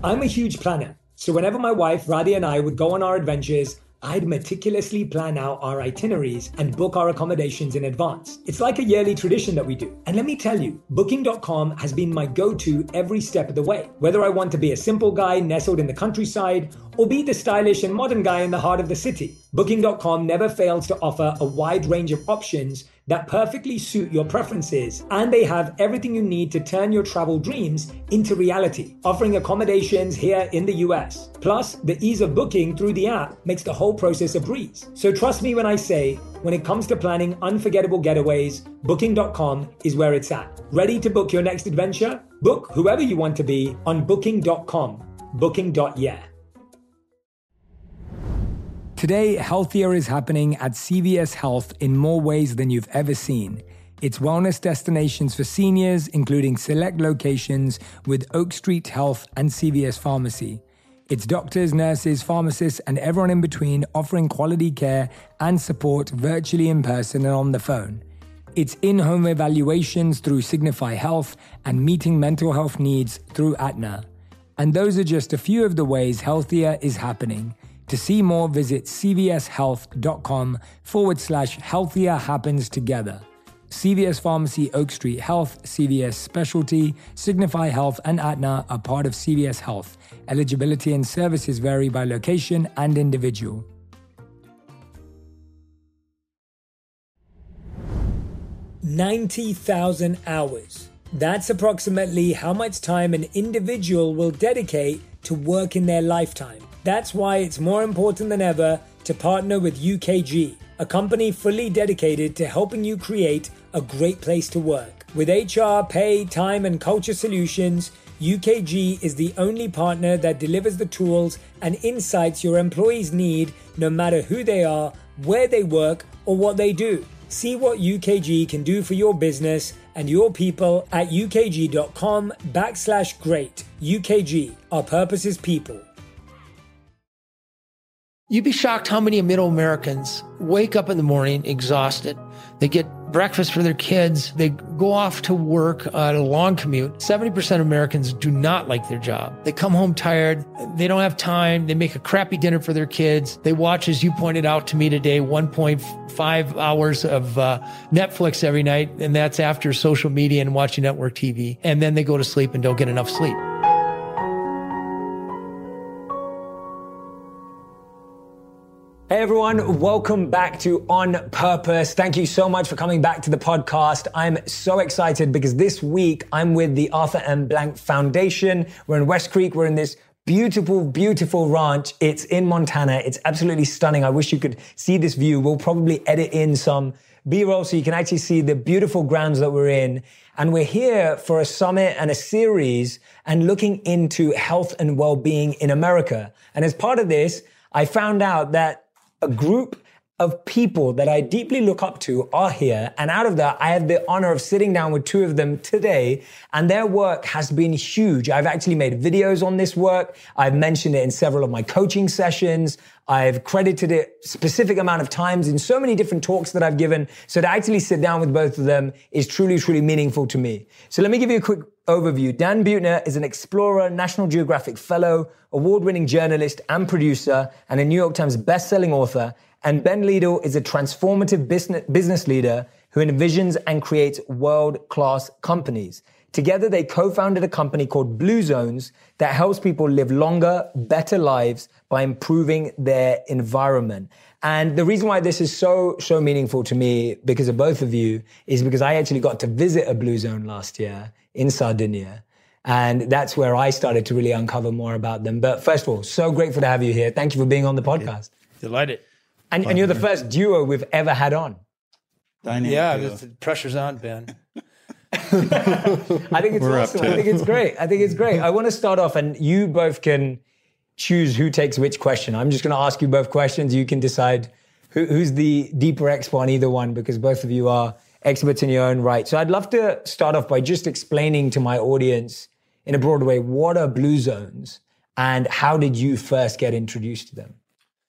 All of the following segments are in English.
I'm a huge planner. So whenever my wife, Radhi, and I would go on our adventures, I'd meticulously plan out our itineraries and book our accommodations in advance. It's like a yearly tradition that we do. And let me tell you, Booking.com has been my go-to every step of the way. Whether I want to be a simple guy nestled in the countryside or be the stylish and modern guy in the heart of the city, Booking.com never fails to offer a wide range of options that perfectly suit your preferences, and they have everything you need to turn your travel dreams into reality, offering accommodations here in the US. Plus, the ease of booking through the app makes the whole process a breeze. So trust me when I say, when it comes to planning unforgettable getaways, Booking.com is where it's at. Ready to book your next adventure? Book whoever you want to be on Booking.com. Booking.yeah. Today, healthier is happening at CVS Health in more ways than you've ever seen. It's wellness destinations for seniors, including select locations with Oak Street Health and CVS Pharmacy. It's doctors, nurses, pharmacists, and everyone in between offering quality care and support virtually, in person, and on the phone. It's in-home evaluations through Signify Health and meeting mental health needs through Aetna. And those are just a few of the ways healthier is happening. To see more, visit cvshealth.com/healthier happens together. CVS Pharmacy, Oak Street Health, CVS Specialty, Signify Health, and Aetna are part of CVS Health. Eligibility and services vary by location and individual. $90,000 hours. That's approximately how much time an individual will dedicate to work in their lifetime. That's why it's more important than ever to partner with UKG, a company fully dedicated to helping you create a great place to work. With HR, pay, time, and culture solutions, UKG is the only partner that delivers the tools and insights your employees need, no matter who they are, where they work, or what they do. See what UKG can do for your business and your people at ukg.com/great. UKG, our purpose is people. You'd be shocked how many middle Americans wake up in the morning exhausted. They get breakfast for their kids. They go off to work on a long commute. 70% of Americans do not like their job. They come home tired. They don't have time. They make a crappy dinner for their kids. They watch, as you pointed out to me today, 1.5 hours of Netflix every night. And that's after social media and watching network TV. And then they go to sleep and don't get enough sleep. Hey everyone, welcome back to On Purpose. Thank you so much for coming back to the podcast. I'm so excited because this week I'm with the Arthur M. Blank Foundation. We're in West Creek. We're in this beautiful, beautiful ranch. It's in Montana. It's absolutely stunning. I wish you could see this view. We'll probably edit in some B-roll so you can actually see the beautiful grounds that we're in. And we're here for a summit and a series and looking into health and well-being in America. And as part of this, I found out that a group of people that I deeply look up to are here. And out of that, I had the honor of sitting down with two of them today, and their work has been huge. I've actually made videos on this work. I've mentioned it in several of my coaching sessions. I've credited it specific amount of times in so many different talks that I've given. So to actually sit down with both of them is truly, truly meaningful to me. So let me give you a quick overview. Dan Buettner is an explorer, National Geographic Fellow, award-winning journalist and producer, and a New York Times best-selling author. And Ben Liedl is a transformative business leader who envisions and creates world-class companies. Together, they co-founded a company called Blue Zones that helps people live longer, better lives by improving their environment. And the reason why this is so meaningful to me, because of both of you, is because I actually got to visit a Blue Zone last year in Sardinia. And that's where I started to really uncover more about them. But first of all, so grateful to have you here. Thank you for being on the podcast. Delighted. And you're the first duo we've ever had on. Yeah, the pressure's on, Ben. I think it's awesome. I think it's great. I want to start off, and you both can choose who takes which question. I'm just going to ask you both questions. You can decide who's the deeper expert on either one, because both of you are experts in your own right. So I'd love to start off by just explaining to my audience in a broader way, what are Blue Zones and how did you first get introduced to them?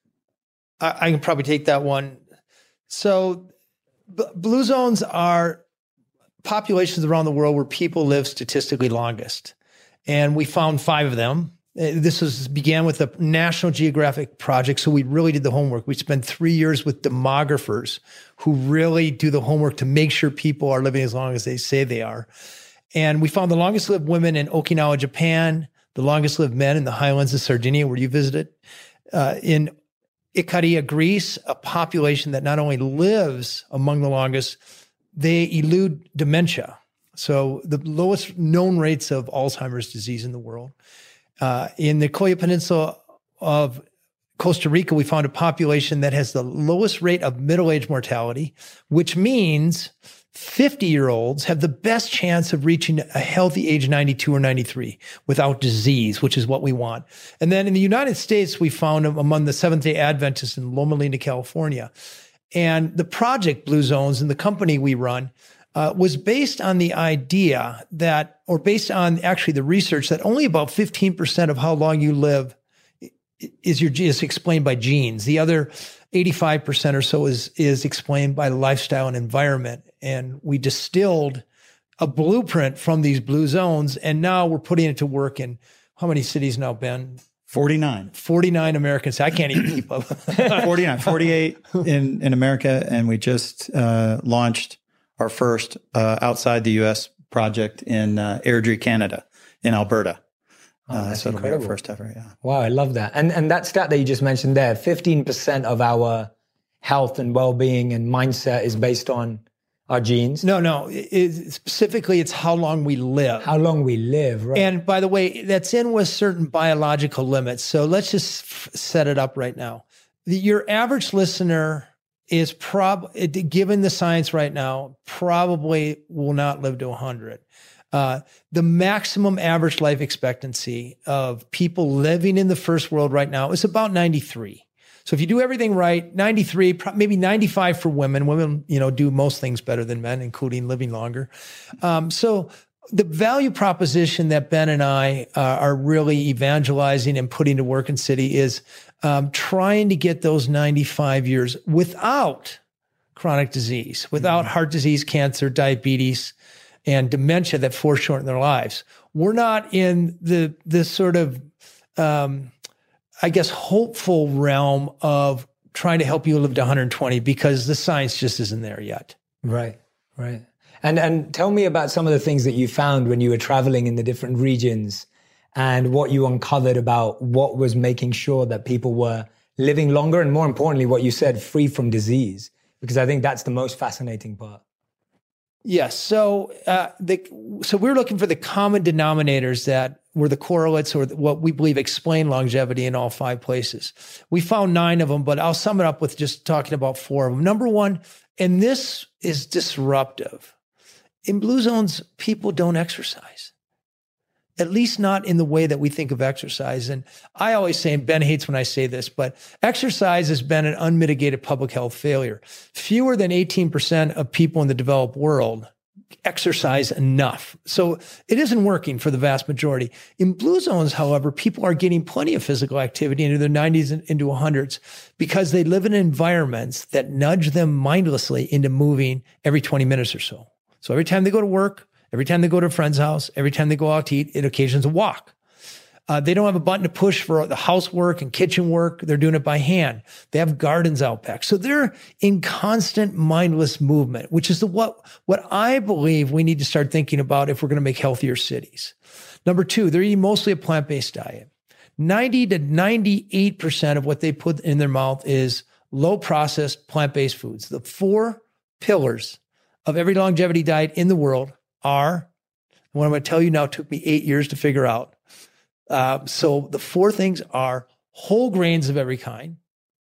I can probably take that one. So Blue Zones are populations around the world where people live statistically longest. And we found 5 of them. began with a National Geographic project, so we really did the homework. We spent 3 years with demographers who really do the homework to make sure people are living as long as they say they are. And we found the longest lived women in Okinawa, Japan, the longest lived men in the highlands of Sardinia, where you visited, in Ikaria, Greece, a population that not only lives among the longest, they elude dementia. So the lowest known rates of Alzheimer's disease in the world. In the Coya Peninsula of Costa Rica, we found a population that has the lowest rate of middle-age mortality, which means 50-year-olds have the best chance of reaching a healthy age 92 or 93 without disease, which is what we want. And then in the United States, we found them among the Seventh-day Adventists in Loma Linda, California. And the project Blue Zones and the company we run was based on the idea that, or based on actually the research that only about 15% of how long you live is explained by genes. The other 85% or so is explained by lifestyle and environment. And we distilled a blueprint from these blue zones, and now we're putting it to work in how many cities now, Ben? 49. 49 Americans. I can't even keep up. 48 in America, and we just launched our first outside the U.S. project in Airdrie, Canada, in Alberta. So it'll be our first ever, yeah. Wow, I love that. And that stat that you just mentioned there, 15% of our health and well-being and mindset is based on our genes? No. Specifically, it's how long we live. How long we live, right. And by the way, that's in with certain biological limits. So let's just set it up right now. Your average listener is given the science right now, probably will not live to 100. The maximum average life expectancy of people living in the first world right now is about 93. So if you do everything right, 93, maybe 95 for women. Women, do most things better than men, including living longer. So the value proposition that Ben and I are really evangelizing and putting to work in City is trying to get those 95 years without chronic disease, without heart disease, cancer, diabetes, and dementia that foreshorten their lives. We're not in this sort of, hopeful realm of trying to help you live to 120 because the science just isn't there yet. Right. And tell me about some of the things that you found when you were traveling in the different regions and what you uncovered about what was making sure that people were living longer and, more importantly, what you said, free from disease, because I think that's the most fascinating part. Yes. So we're looking for the common denominators that were the correlates or what we believe explain longevity in all 5 places. We found 9 of them, but I'll sum it up with just talking about 4 of them. Number 1, and this is disruptive. In blue zones, people don't exercise, at least not in the way that we think of exercise. And I always say, and Ben hates when I say this, but exercise has been an unmitigated public health failure. Fewer than 18% of people in the developed world exercise enough. So it isn't working for the vast majority. In blue zones, however, people are getting plenty of physical activity into their 90s and into 100s because they live in environments that nudge them mindlessly into moving every 20 minutes or so. So every time they go to work, every time they go to a friend's house, every time they go out to eat, it occasions a walk. They don't have a button to push for the housework and kitchen work. They're doing it by hand. They have gardens out back. So they're in constant mindless movement, which is what I believe we need to start thinking about if we're going to make healthier cities. Number 2, they're eating mostly a plant-based diet. 90 to 98% of what they put in their mouth is low-processed plant-based foods. The 4 pillars of every longevity diet in the world are, what I'm going to tell you now took me 8 years to figure out. So the 4 things are whole grains of every kind,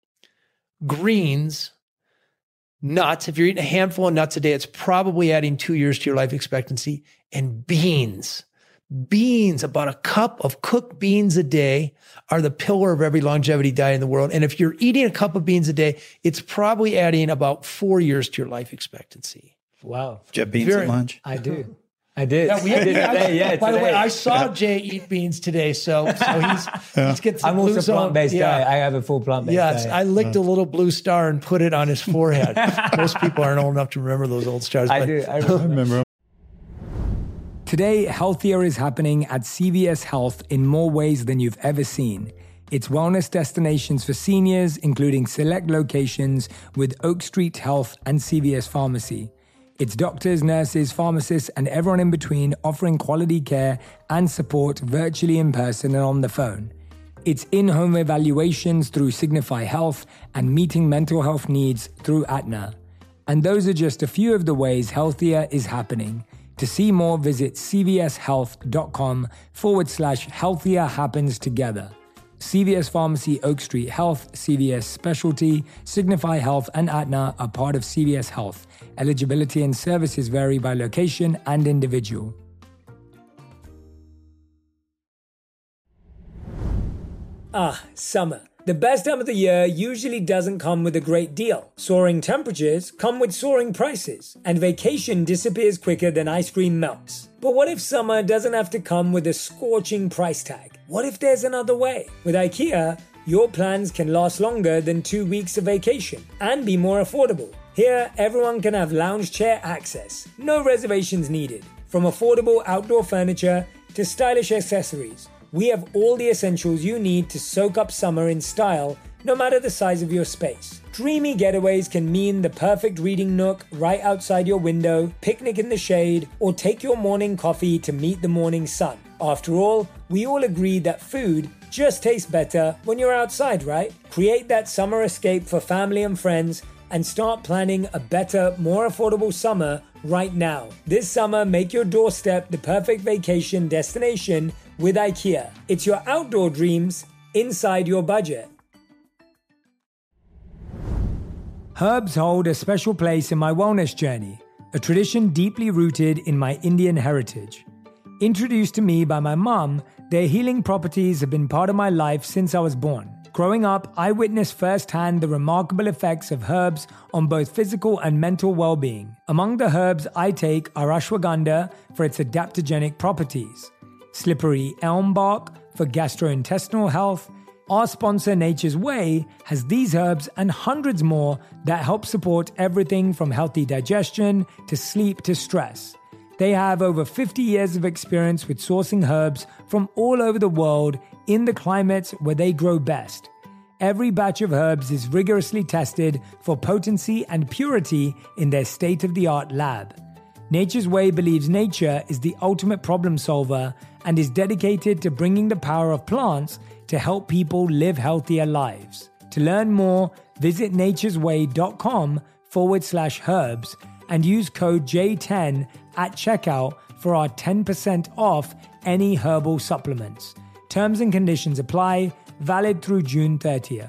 greens, nuts. If you're eating a handful of nuts a day, it's probably adding 2 years to your life expectancy, and beans. Beans, about a cup of cooked beans a day are the pillar of every longevity diet in the world. And if you're eating a cup of beans a day, it's probably adding about 4 years to your life expectancy. Wow. Do you have beans at lunch? I do. I did. Yeah, today. By the way, I saw Jay eat beans today, so he's getting some. I'm also plant-based diet. I have a full plant-based diet. Yes, I licked a little blue star and put it on his forehead. Most people aren't old enough to remember those old stars. I do. I remember. Today, healthier is happening at CVS Health in more ways than you've ever seen. It's wellness destinations for seniors, including select locations with Oak Street Health and CVS Pharmacy. It's doctors, nurses, pharmacists, and everyone in between offering quality care and support virtually in person and on the phone. It's in-home evaluations through Signify Health and meeting mental health needs through Aetna. And those are just a few of the ways healthier is happening. To see more, visit cvshealth.com/healthier happens together. CVS Pharmacy, Oak Street Health, CVS Specialty, Signify Health, and Aetna are part of CVS Health. Eligibility and services vary by location and individual. Summer. The best time of the year usually doesn't come with a great deal. Soaring temperatures come with soaring prices, and vacation disappears quicker than ice cream melts. But what if summer doesn't have to come with a scorching price tag? What if there's another way? With IKEA, your plans can last longer than 2 weeks of vacation and be more affordable. Here, everyone can have lounge chair access. No reservations needed. From affordable outdoor furniture to stylish accessories, we have all the essentials you need to soak up summer in style, no matter the size of your space. Dreamy getaways can mean the perfect reading nook right outside your window, picnic in the shade, or take your morning coffee to meet the morning sun. After all, we all agree that food just tastes better when you're outside, right? Create that summer escape for family and friends and start planning a better, more affordable summer right now. This summer, make your doorstep the perfect vacation destination with IKEA. It's your outdoor dreams inside your budget. Herbs hold a special place in my wellness journey, a tradition deeply rooted in my Indian heritage. Introduced to me by my mom, their healing properties have been part of my life since I was born. Growing up, I witnessed firsthand the remarkable effects of herbs on both physical and mental well-being. Among the herbs I take are ashwagandha for its adaptogenic properties, slippery elm bark for gastrointestinal health. Our sponsor Nature's Way has these herbs and hundreds more that help support everything from healthy digestion to sleep to stress. They have over 50 years of experience with sourcing herbs from all over the world in the climates where they grow best. Every batch of herbs is rigorously tested for potency and purity in their state-of-the-art lab. Nature's Way believes nature is the ultimate problem solver and is dedicated to bringing the power of plants to help people live healthier lives. To learn more, visit naturesway.com/herbs and use code J10 at checkout for our 10% off any herbal supplements. Terms and conditions apply, valid through June 30th.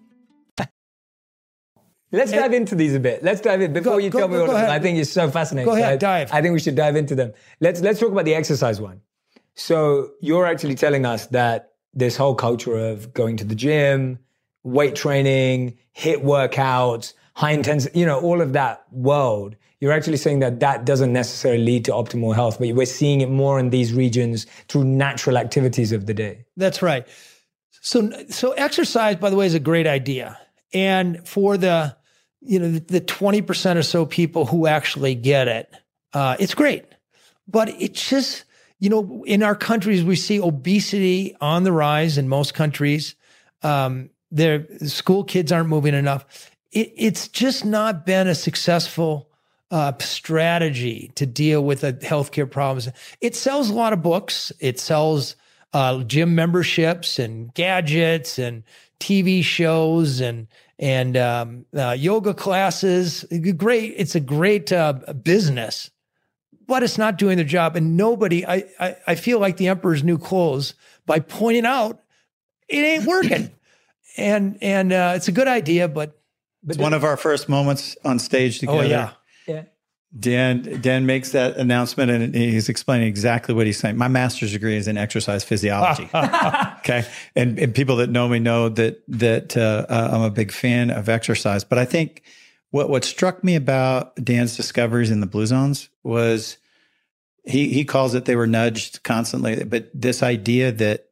Let's dive into these a bit. Let's dive in. Before you tell me all of them, I think it's so fascinating. Go ahead, dive. I think we should dive into them. Let's talk about the exercise one. So you're actually telling us that this whole culture of going to the gym, weight training, HIIT workouts, high intensity, all of that world, you're actually saying that that doesn't necessarily lead to optimal health, but we're seeing it more in these regions through natural activities of the day. That's right. So exercise, by the way, is a great idea. And for the 20% or so people who actually get it, it's great. But it's just, in our countries, we see obesity on the rise in most countries. Their school kids aren't moving enough. It's just not been a successful strategy to deal with the healthcare problems. It sells a lot of books. It sells gym memberships and gadgets and TV shows and yoga classes. Great. It's a great business, but it's not doing their job. And nobody, I feel like the emperor's new clothes by pointing out it ain't working. and it's a good idea, but it's one of our first moments on stage together. Oh yeah. Dan makes that announcement and he's explaining exactly what he's saying. My master's degree is in exercise physiology. Okay. And people that know me know that I'm a big fan of exercise. But I think what struck me about Dan's discoveries in the Blue Zones was he calls it they were nudged constantly. But this idea that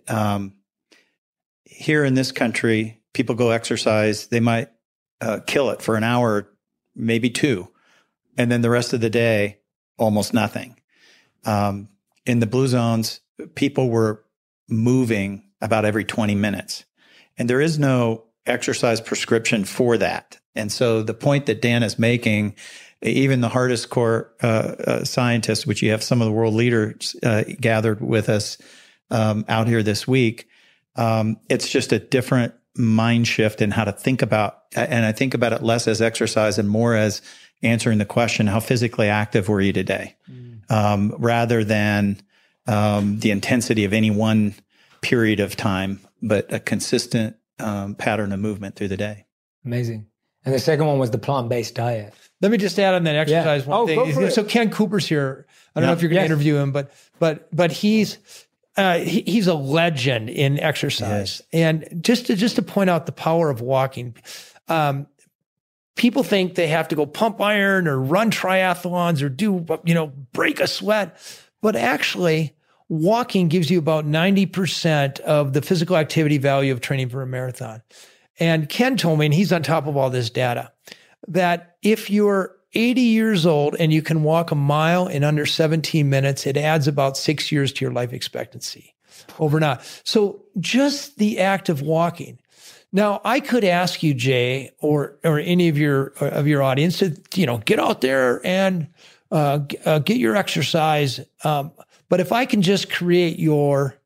here in this country, people go exercise, they might kill it for an hour, maybe two. And then the rest of the day, almost nothing. In the blue zones, people were moving about every 20 minutes. And there is no exercise prescription for that. And so the point that Dan is making, even the hardest core scientists, which you have some of the world leaders gathered with us out here this week, it's just a different mind shift in how to think about, and I think about it less as exercise and more as answering the question, how physically active were you today? Rather than the intensity of any one period of time, but a consistent pattern of movement through the day. Amazing. And the second one was the plant-based diet. Let me just add on that exercise one thing. Go for it. So Ken Cooper's here. I don't know if you're going to interview him, but he's a legend in exercise. Yes. And just to point out the power of walking, people think they have to go pump iron or run triathlons or do, break a sweat. But actually, walking gives you about 90% of the physical activity value of training for a marathon. And Ken told me, and he's on top of all this data, that if you're 80 years old and you can walk a mile in under 17 minutes, it adds about 6 years to your life expectancy overnight. So just the act of walking. Now, I could ask you, Jay, or any of your audience to, get out there and get your exercise. But if I can just create your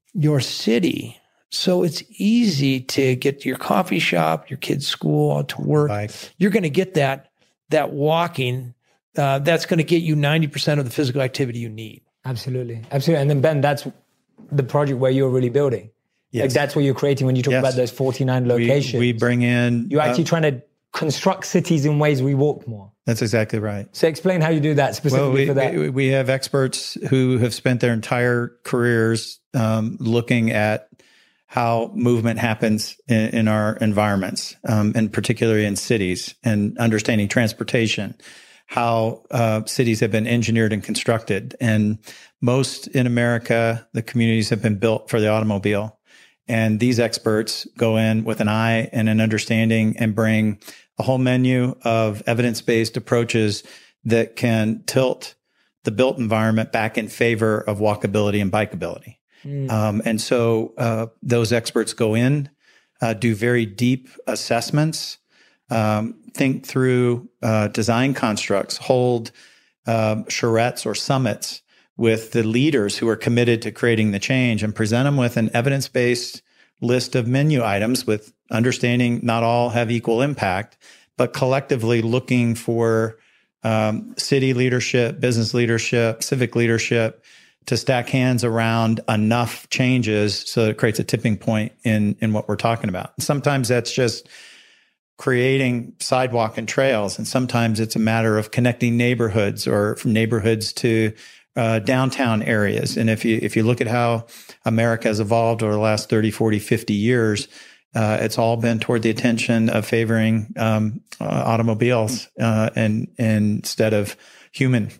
city, so it's easy to get to your coffee shop, your kid's school, to work, you're going to get that walking. That's going to get you 90% of the physical activity you need. Absolutely. Absolutely. And then Ben, that's the project where you're really building. Yes. Like that's what you're creating when you talk about those 49 locations. We bring in... You're actually trying to construct cities in ways we walk more. That's exactly right. So explain how you do that specifically for that. We have experts who have spent their entire careers looking at how movement happens in our environments, and particularly in cities, and understanding transportation, how cities have been engineered and constructed. And most in America, the communities have been built for the automobile. And these experts go in with an eye and an understanding and bring a whole menu of evidence-based approaches that can tilt the built environment back in favor of walkability and bikeability. And so those experts go in, do very deep assessments, think through design constructs, hold charrettes or summits with the leaders who are committed to creating the change, and present them with an evidence-based list of menu items with understanding not all have equal impact, but collectively looking for city leadership, business leadership, civic leadership to stack hands around enough changes so that it creates a tipping point in what we're talking about. And sometimes that's just creating sidewalk and trails, and sometimes it's a matter of connecting neighborhoods or from neighborhoods to downtown areas. And if you look at how America has evolved over the last 30, 40, 50 years, it's all been toward the attention of favoring automobiles and instead of human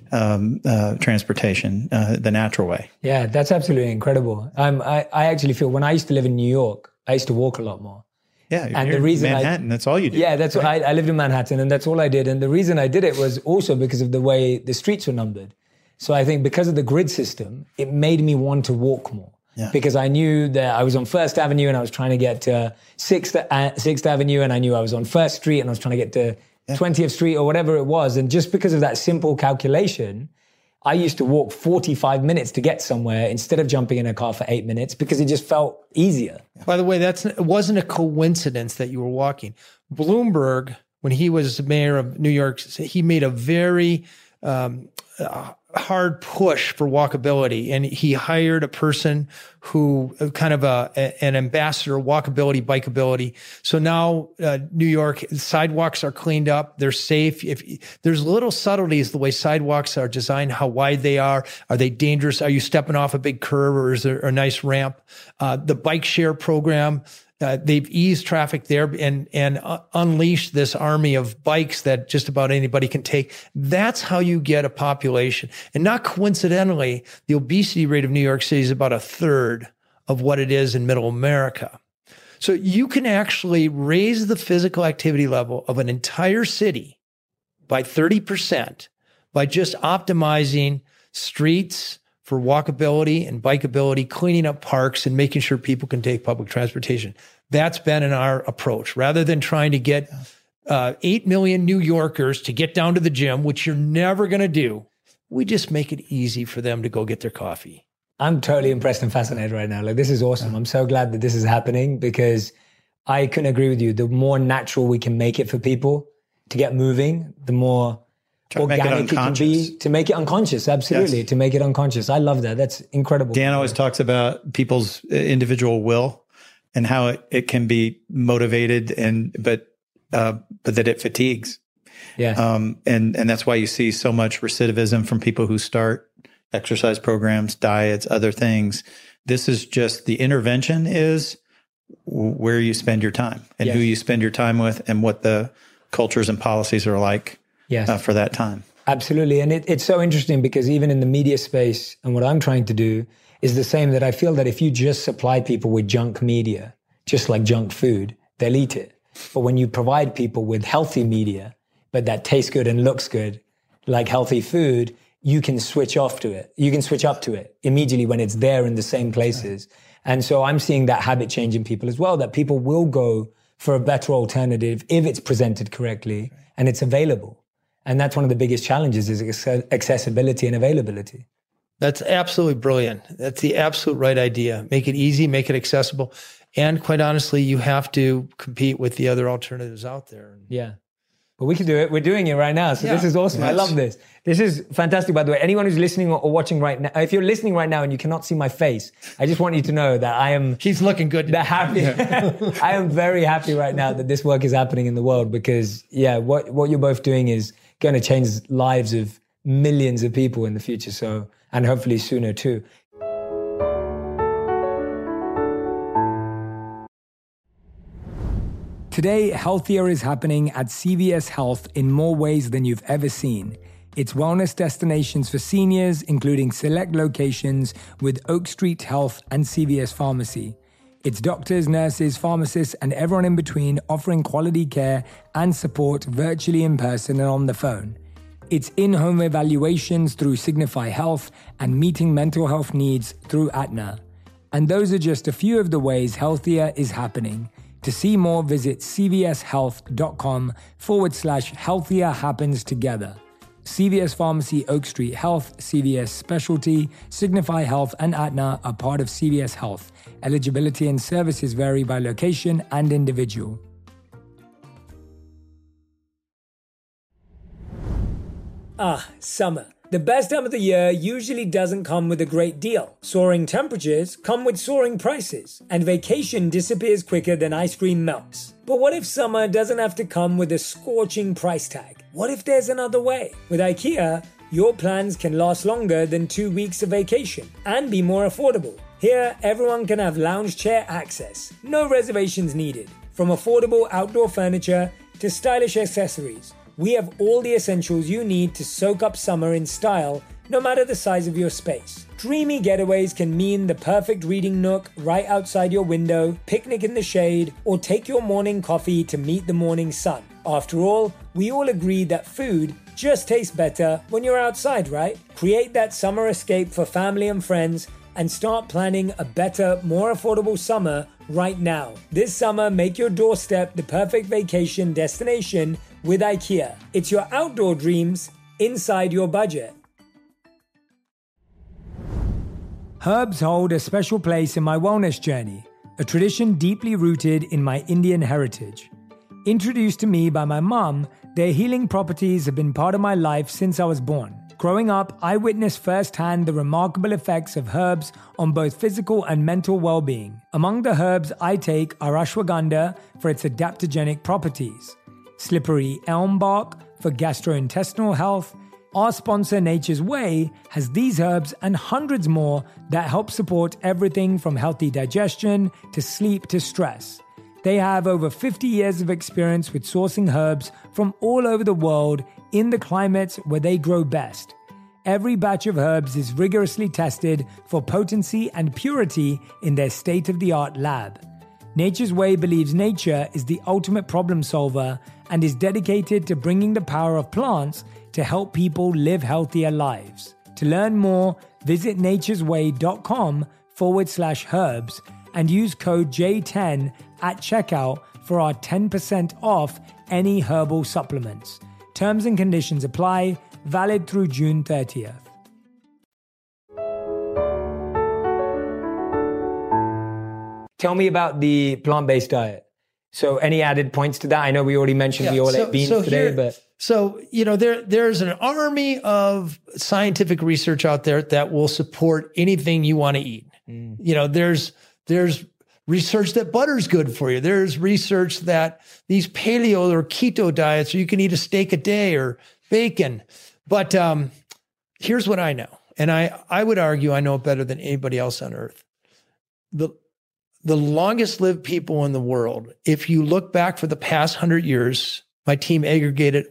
transportation, the natural way. Yeah, that's absolutely incredible. I actually feel when I used to live in New York, I used to walk a lot more. Yeah, and the reason Manhattan, that's all you did. Yeah, that's right? I lived in Manhattan, and that's all I did. And the reason I did it was also because of the way the streets were numbered. So I think because of the grid system, it made me want to walk more. Yeah. Because I knew that I was on First Avenue and I was trying to get to 6th Avenue, and I knew I was on First Street and I was trying to get to 20th Street or whatever it was. And just because of that simple calculation, I used to walk 45 minutes to get somewhere instead of jumping in a car for 8 minutes because it just felt easier. By the way, it wasn't a coincidence that you were walking. Bloomberg, when he was mayor of New York, he made a very hard push for walkability. And he hired a person who kind of an ambassador, walkability, bikeability. So now New York sidewalks are cleaned up. They're safe. There's little subtleties, the way sidewalks are designed, how wide they are. Are they dangerous? Are you stepping off a big curb, or is there a nice ramp? The bike share program, they've eased traffic there and unleashed this army of bikes that just about anybody can take. That's how you get a population. And not coincidentally, the obesity rate of New York City is about a third of what it is in middle America. So you can actually raise the physical activity level of an entire city by 30% by just optimizing streets for walkability and bikeability, cleaning up parks and making sure people can take public transportation. That's been in our approach. Rather than trying to get 8 million New Yorkers to get down to the gym, which you're never going to do, we just make it easy for them to go get their coffee. I'm totally impressed and fascinated right now. Like, this is awesome. I'm so glad that this is happening because I couldn't agree with you. The more natural we can make it for people to get moving, the more organic it can be, to make it unconscious. Absolutely. Yes. To make it unconscious. I love that. That's incredible. Dan always talks about people's individual will and how it can be motivated but that it fatigues. Yeah. And that's why you see so much recidivism from people who start exercise programs, diets, other things. This is just the intervention is where you spend your time and who you spend your time with and what the cultures and policies are like for that time. Absolutely. And it's so interesting because even in the media space and what I'm trying to do is the same, that I feel that if you just supply people with junk media, just like junk food, they'll eat it. But when you provide people with healthy media, but that tastes good and looks good, like healthy food, you can switch off to it. You can switch up to it immediately when it's there in the same places. Right. And so I'm seeing that habit change in people as well, that people will go for a better alternative if it's presented correctly and it's available. And that's one of the biggest challenges is accessibility and availability. That's absolutely brilliant. That's the absolute right idea. Make it easy, make it accessible. And quite honestly, you have to compete with the other alternatives out there. Yeah. But we can do it. We're doing it right now. So this is awesome. Yes. I love this. This is fantastic, by the way. Anyone who's listening or watching right now, if you're listening right now and you cannot see my face, I just want you to know that I am... He's looking good. Happy. I am very happy right now that this work is happening in the world because, what you're both doing is going to change lives of millions of people in the future. So, and hopefully sooner too. Today, healthier is happening at CVS Health in more ways than you've ever seen. It's wellness destinations for seniors, including select locations with Oak Street Health and CVS Pharmacy. It's doctors, nurses, pharmacists, and everyone in between offering quality care and support virtually, in person, and on the phone. It's in-home evaluations through Signify Health and meeting mental health needs through Aetna. And those are just a few of the ways healthier is happening. To see more, visit cvshealth.com/healthier happens together. CVS Pharmacy, Oak Street Health, CVS Specialty, Signify Health, and Aetna are part of CVS Health. Eligibility and services vary by location and individual. Summer. The best time of the year usually doesn't come with a great deal. Soaring temperatures come with soaring prices, and vacation disappears quicker than ice cream melts. But what if summer doesn't have to come with a scorching price tag? What if there's another way? With IKEA, your plans can last longer than 2 weeks of vacation and be more affordable. Here, everyone can have lounge chair access, no reservations needed. From affordable outdoor furniture to stylish accessories, we have all the essentials you need to soak up summer in style, no matter the size of your space. Dreamy getaways can mean the perfect reading nook right outside your window, picnic in the shade, or take your morning coffee to meet the morning sun. After all, we all agree that food just tastes better when you're outside, right? Create that summer escape for family and friends and start planning a better, more affordable summer right now. This summer, make your doorstep the perfect vacation destination with IKEA. It's your outdoor dreams inside your budget. Herbs hold a special place in my wellness journey, a tradition deeply rooted in my Indian heritage. Introduced to me by my mom, their healing properties have been part of my life since I was born. Growing up, I witnessed firsthand the remarkable effects of herbs on both physical and mental well-being. Among the herbs I take are ashwagandha for its adaptogenic properties, slippery elm bark for gastrointestinal health. Our sponsor, Nature's Way, has these herbs and hundreds more that help support everything from healthy digestion to sleep to stress. They have over 50 years of experience with sourcing herbs from all over the world in the climates where they grow best. Every batch of herbs is rigorously tested for potency and purity in their state-of-the-art lab. Nature's Way believes nature is the ultimate problem solver and is dedicated to bringing the power of plants to help people live healthier lives. To learn more, visit naturesway.com/herbs and use code J10 at checkout for our 10% off any herbal supplements. Terms and conditions apply, valid through June 30th. Tell me about the plant-based diet. So any added points to that? I know we already mentioned we all ate beans today, but... So, there's an army of scientific research out there that will support anything you want to eat. There's research that butter's good for you. There's research that these paleo or keto diets, or you can eat a steak a day or bacon. But here's what I know. And I would argue I know it better than anybody else on earth. The longest lived people in the world, if you look back for the past 100 years, my team aggregated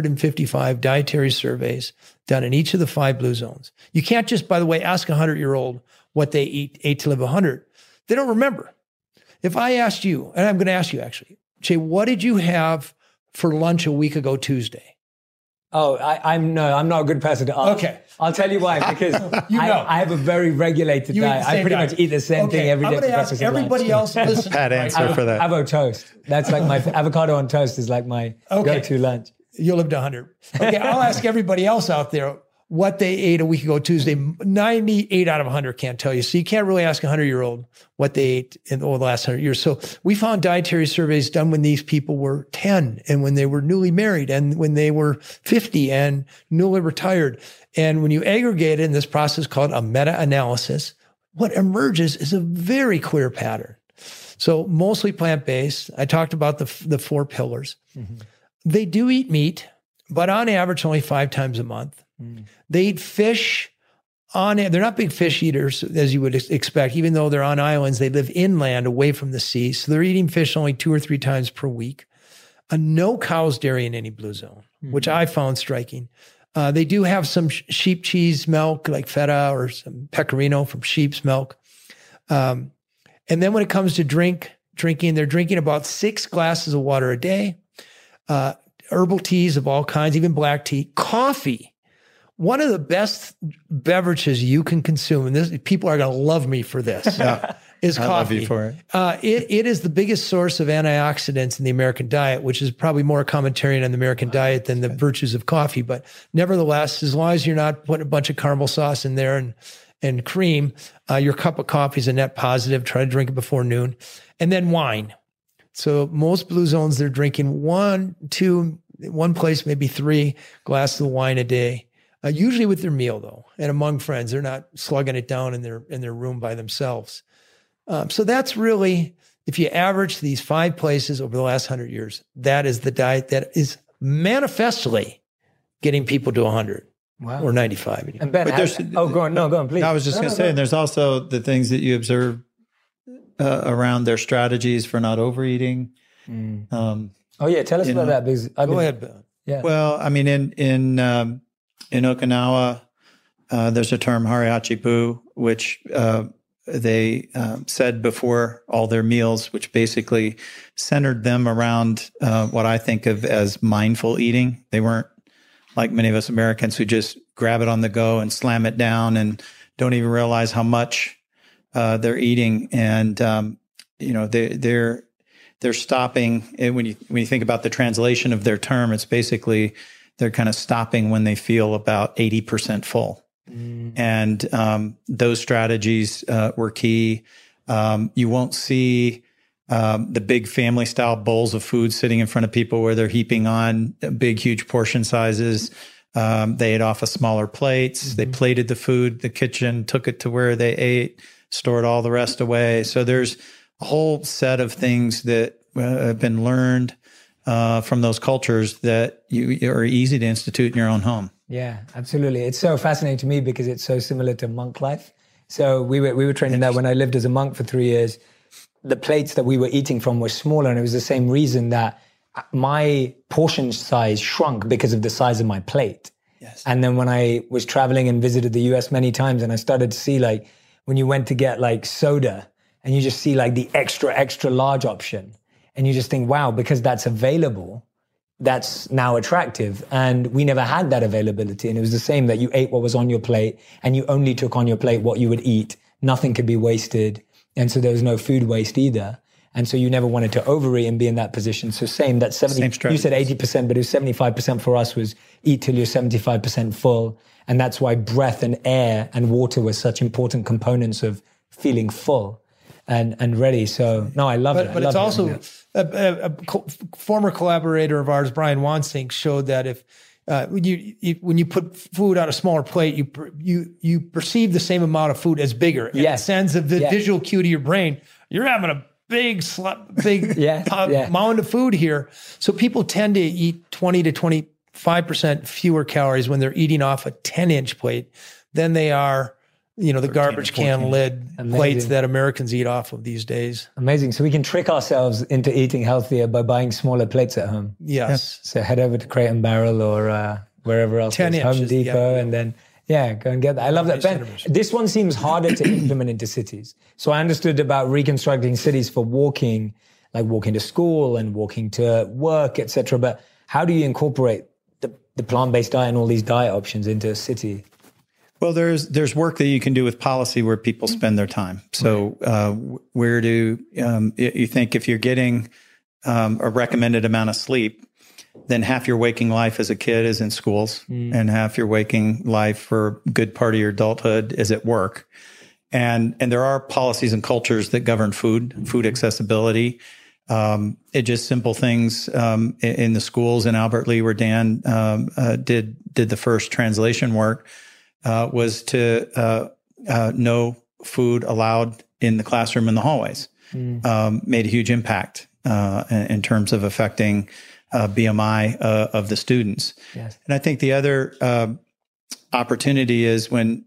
155 dietary surveys done in each of the 5 blue zones. You can't just, by the way, ask a 100-year-old what they ate to live 100. They don't remember. If I asked you, and I'm going to ask you actually, Jay, what did you have for lunch a week ago Tuesday? Oh, I'm not a good person to ask. Okay. I'll tell you why, because I have a very regulated diet. I pretty much eat the same thing every day. I'm going to ask everybody else. Listen, Pat answer for that. Avo toast. That's like my avocado on toast is like my go-to lunch. You'll live to 100. Okay, I'll ask everybody else out there what they ate a week ago Tuesday. 98 out of 100 can't tell you. So you can't really ask a 100-year-old what they ate over the last 100 years. So we found dietary surveys done when these people were 10 and when they were newly married and when they were 50 and newly retired. And when you aggregate it in this process called a meta-analysis, what emerges is a very clear pattern. So mostly plant-based. I talked about the 4 pillars. Mm-hmm. They do eat meat, but on average only 5 times a month. They eat fish they're not big fish eaters as you would expect, even though they're on islands, they live inland away from the sea. So they're eating fish only 2 or 3 times per week. No cow's dairy in any blue zone, which I found striking. They do have some sheep cheese milk like feta or some pecorino from sheep's milk. And then when it comes to drinking, they're drinking about 6 glasses of water a day, herbal teas of all kinds, even black tea, coffee. One of the best beverages you can consume, and people are going to love me for this, is coffee. I love you for it. It is the biggest source of antioxidants in the American diet, which is probably more a commentary on the American diet than the virtues of coffee. But nevertheless, as long as you're not putting a bunch of caramel sauce in there and cream, your cup of coffee is a net positive. Try to drink it before noon. And then wine. So most blue zones, they're drinking 1, 2, one place, maybe 3 glasses of wine a day. Usually with their meal though, and among friends, they're not slugging it down in their room by themselves. So that's really, if you average these 5 places over the last 100 years, that is the diet that is manifestly getting people to 100 or 95. And Ben, go on, please. I was just going to say, and there's also the things that you observe around their strategies for not overeating. Tell us about that. Because go ahead, Ben. Yeah. Well, I mean, in Okinawa, there's a term harihachi-bu, which they said before all their meals, which basically centered them around what I think of as mindful eating. They weren't like many of us Americans who just grab it on the go and slam it down and don't even realize how much they're eating. And they're stopping. And when you think about the translation of their term, it's basically they're kind of stopping when they feel about 80% full. And those strategies were key. You won't see the big family style bowls of food sitting in front of people where they're heaping on big, huge portion sizes. They ate off of smaller plates. They plated the food, the kitchen, took it to where they ate, stored all the rest away. So there's a whole set of things that have been learned from those cultures that you are easy to institute in your own home. Yeah, absolutely. It's so fascinating to me because it's so similar to monk life. So we were training that when I lived as a monk for 3 years. The plates that we were eating from were smaller, and it was the same reason that my portion size shrunk because of the size of my plate. Yes. And then when I was traveling and visited the US many times, and I started to see like when you went to get like soda and you just see like the extra large option, and you just think, wow, because that's available, that's now attractive. And we never had that availability. And it was the same that you ate what was on your plate and you only took on your plate what you would eat. Nothing could be wasted. And so there was no food waste either. And so you never wanted to overeat and be in that position. So same, that 70, you said 80%, but it was 75% for us was eat till you're 75% full. And that's why breath and air and water were such important components of feeling full and ready. So no, I love it. But it's also a former collaborator of ours, Brian Wansink, showed that if when you put food on a smaller plate, you perceive the same amount of food as bigger. And it sends the visual cue to your brain. You're having a big mound of food here. So people tend to eat 20 to 25% fewer calories when they're eating off a 10-inch plate than they are, the garbage can lid plates that Americans eat off of these days. Amazing. So we can trick ourselves into eating healthier by buying smaller plates at home. Yes. So head over to Crate and Barrel or wherever else, 10 inches, Home Depot, and then go and get that. I love that. Ben, this one seems harder to implement into cities. So I understood about reconstructing cities for walking, like walking to school and walking to work, etc. But how do you incorporate the plant-based diet and all these diet options into a city? Well, there's work that you can do with policy where people spend their time. So where do you think if you're getting a recommended amount of sleep, then half your waking life as a kid is in schools and half your waking life for a good part of your adulthood is at work. And there are policies and cultures that govern food accessibility. It just simple things in the schools in Albert Lea where Dan did the first translation work was to no food allowed in the classroom in the hallways. Made a huge impact in terms of affecting BMI of the students. Yes. And I think the other opportunity is when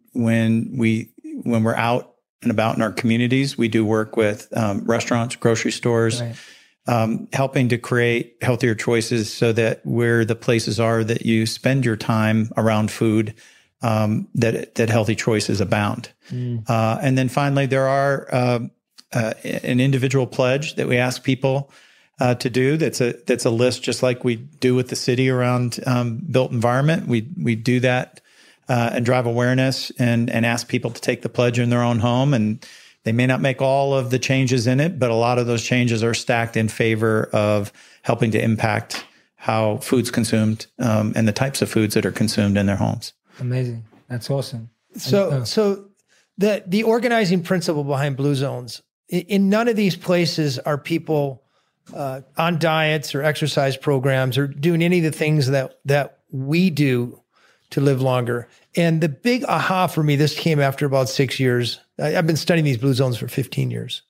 we're out and about in our communities, we do work with restaurants, grocery stores, helping to create healthier choices so that where the places are that you spend your time around food, that healthy choices abound. And then finally, there are an individual pledge that we ask people to do. That's a list just like we do with the city around built environment. We do that and drive awareness and ask people to take the pledge in their own home. And they may not make all of the changes in it, but a lot of those changes are stacked in favor of helping to impact how food's consumed and the types of foods that are consumed in their homes. Amazing. That's awesome. So the organizing principle behind Blue Zones, in none of these places are people on diets or exercise programs or doing any of the things that we do to live longer. And the big aha for me, this came after about 6 years. I've been studying these Blue Zones for 15 years,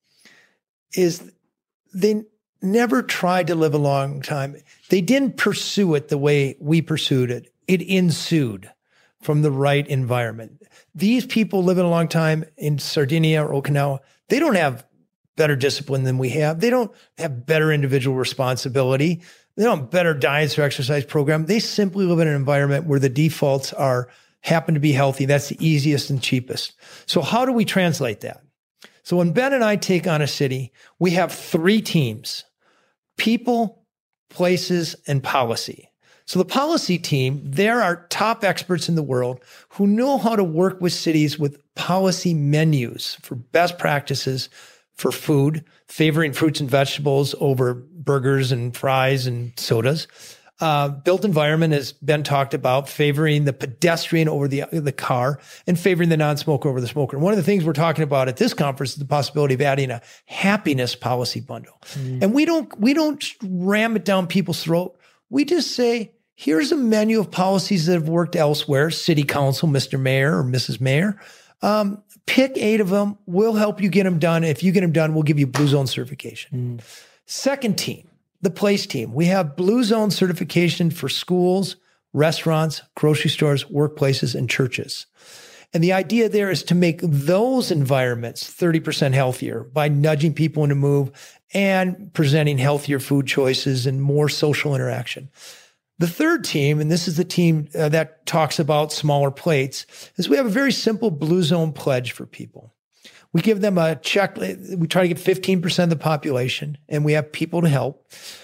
is they never tried to live a long time. They didn't pursue it the way we pursued it. It ensued from the right environment. These people living a long time in Sardinia or Okinawa, they don't have better discipline than we have. They don't have better individual responsibility. They don't have better diets or exercise program. They simply live in an environment where the defaults happen to be healthy. That's the easiest and cheapest. So how do we translate that? So when Ben and I take on a city, we have 3 teams: people, places, and policy. So the policy team, they're our top experts in the world who know how to work with cities with policy menus for best practices for food, favoring fruits and vegetables over burgers and fries and sodas. Built environment, as Ben talked about, favoring the pedestrian over the car and favoring the non-smoker over the smoker. And one of the things we're talking about at this conference is the possibility of adding a happiness policy bundle. And we don't ram it down people's throat. We just say, here's a menu of policies that have worked elsewhere. City council, Mr. Mayor or Mrs. Mayor. Pick 8 of them. We'll help you get them done. If you get them done, we'll give you Blue Zone certification. Second team, the place team. We have Blue Zone certification for schools, restaurants, grocery stores, workplaces, and churches. And the idea there is to make those environments 30% healthier by nudging people into move and presenting healthier food choices and more social interaction. The third team, and this is the team that talks about smaller plates, is we have a very simple Blue Zone pledge for people. We give them a check. We try to get 15% of the population, and we have people to help.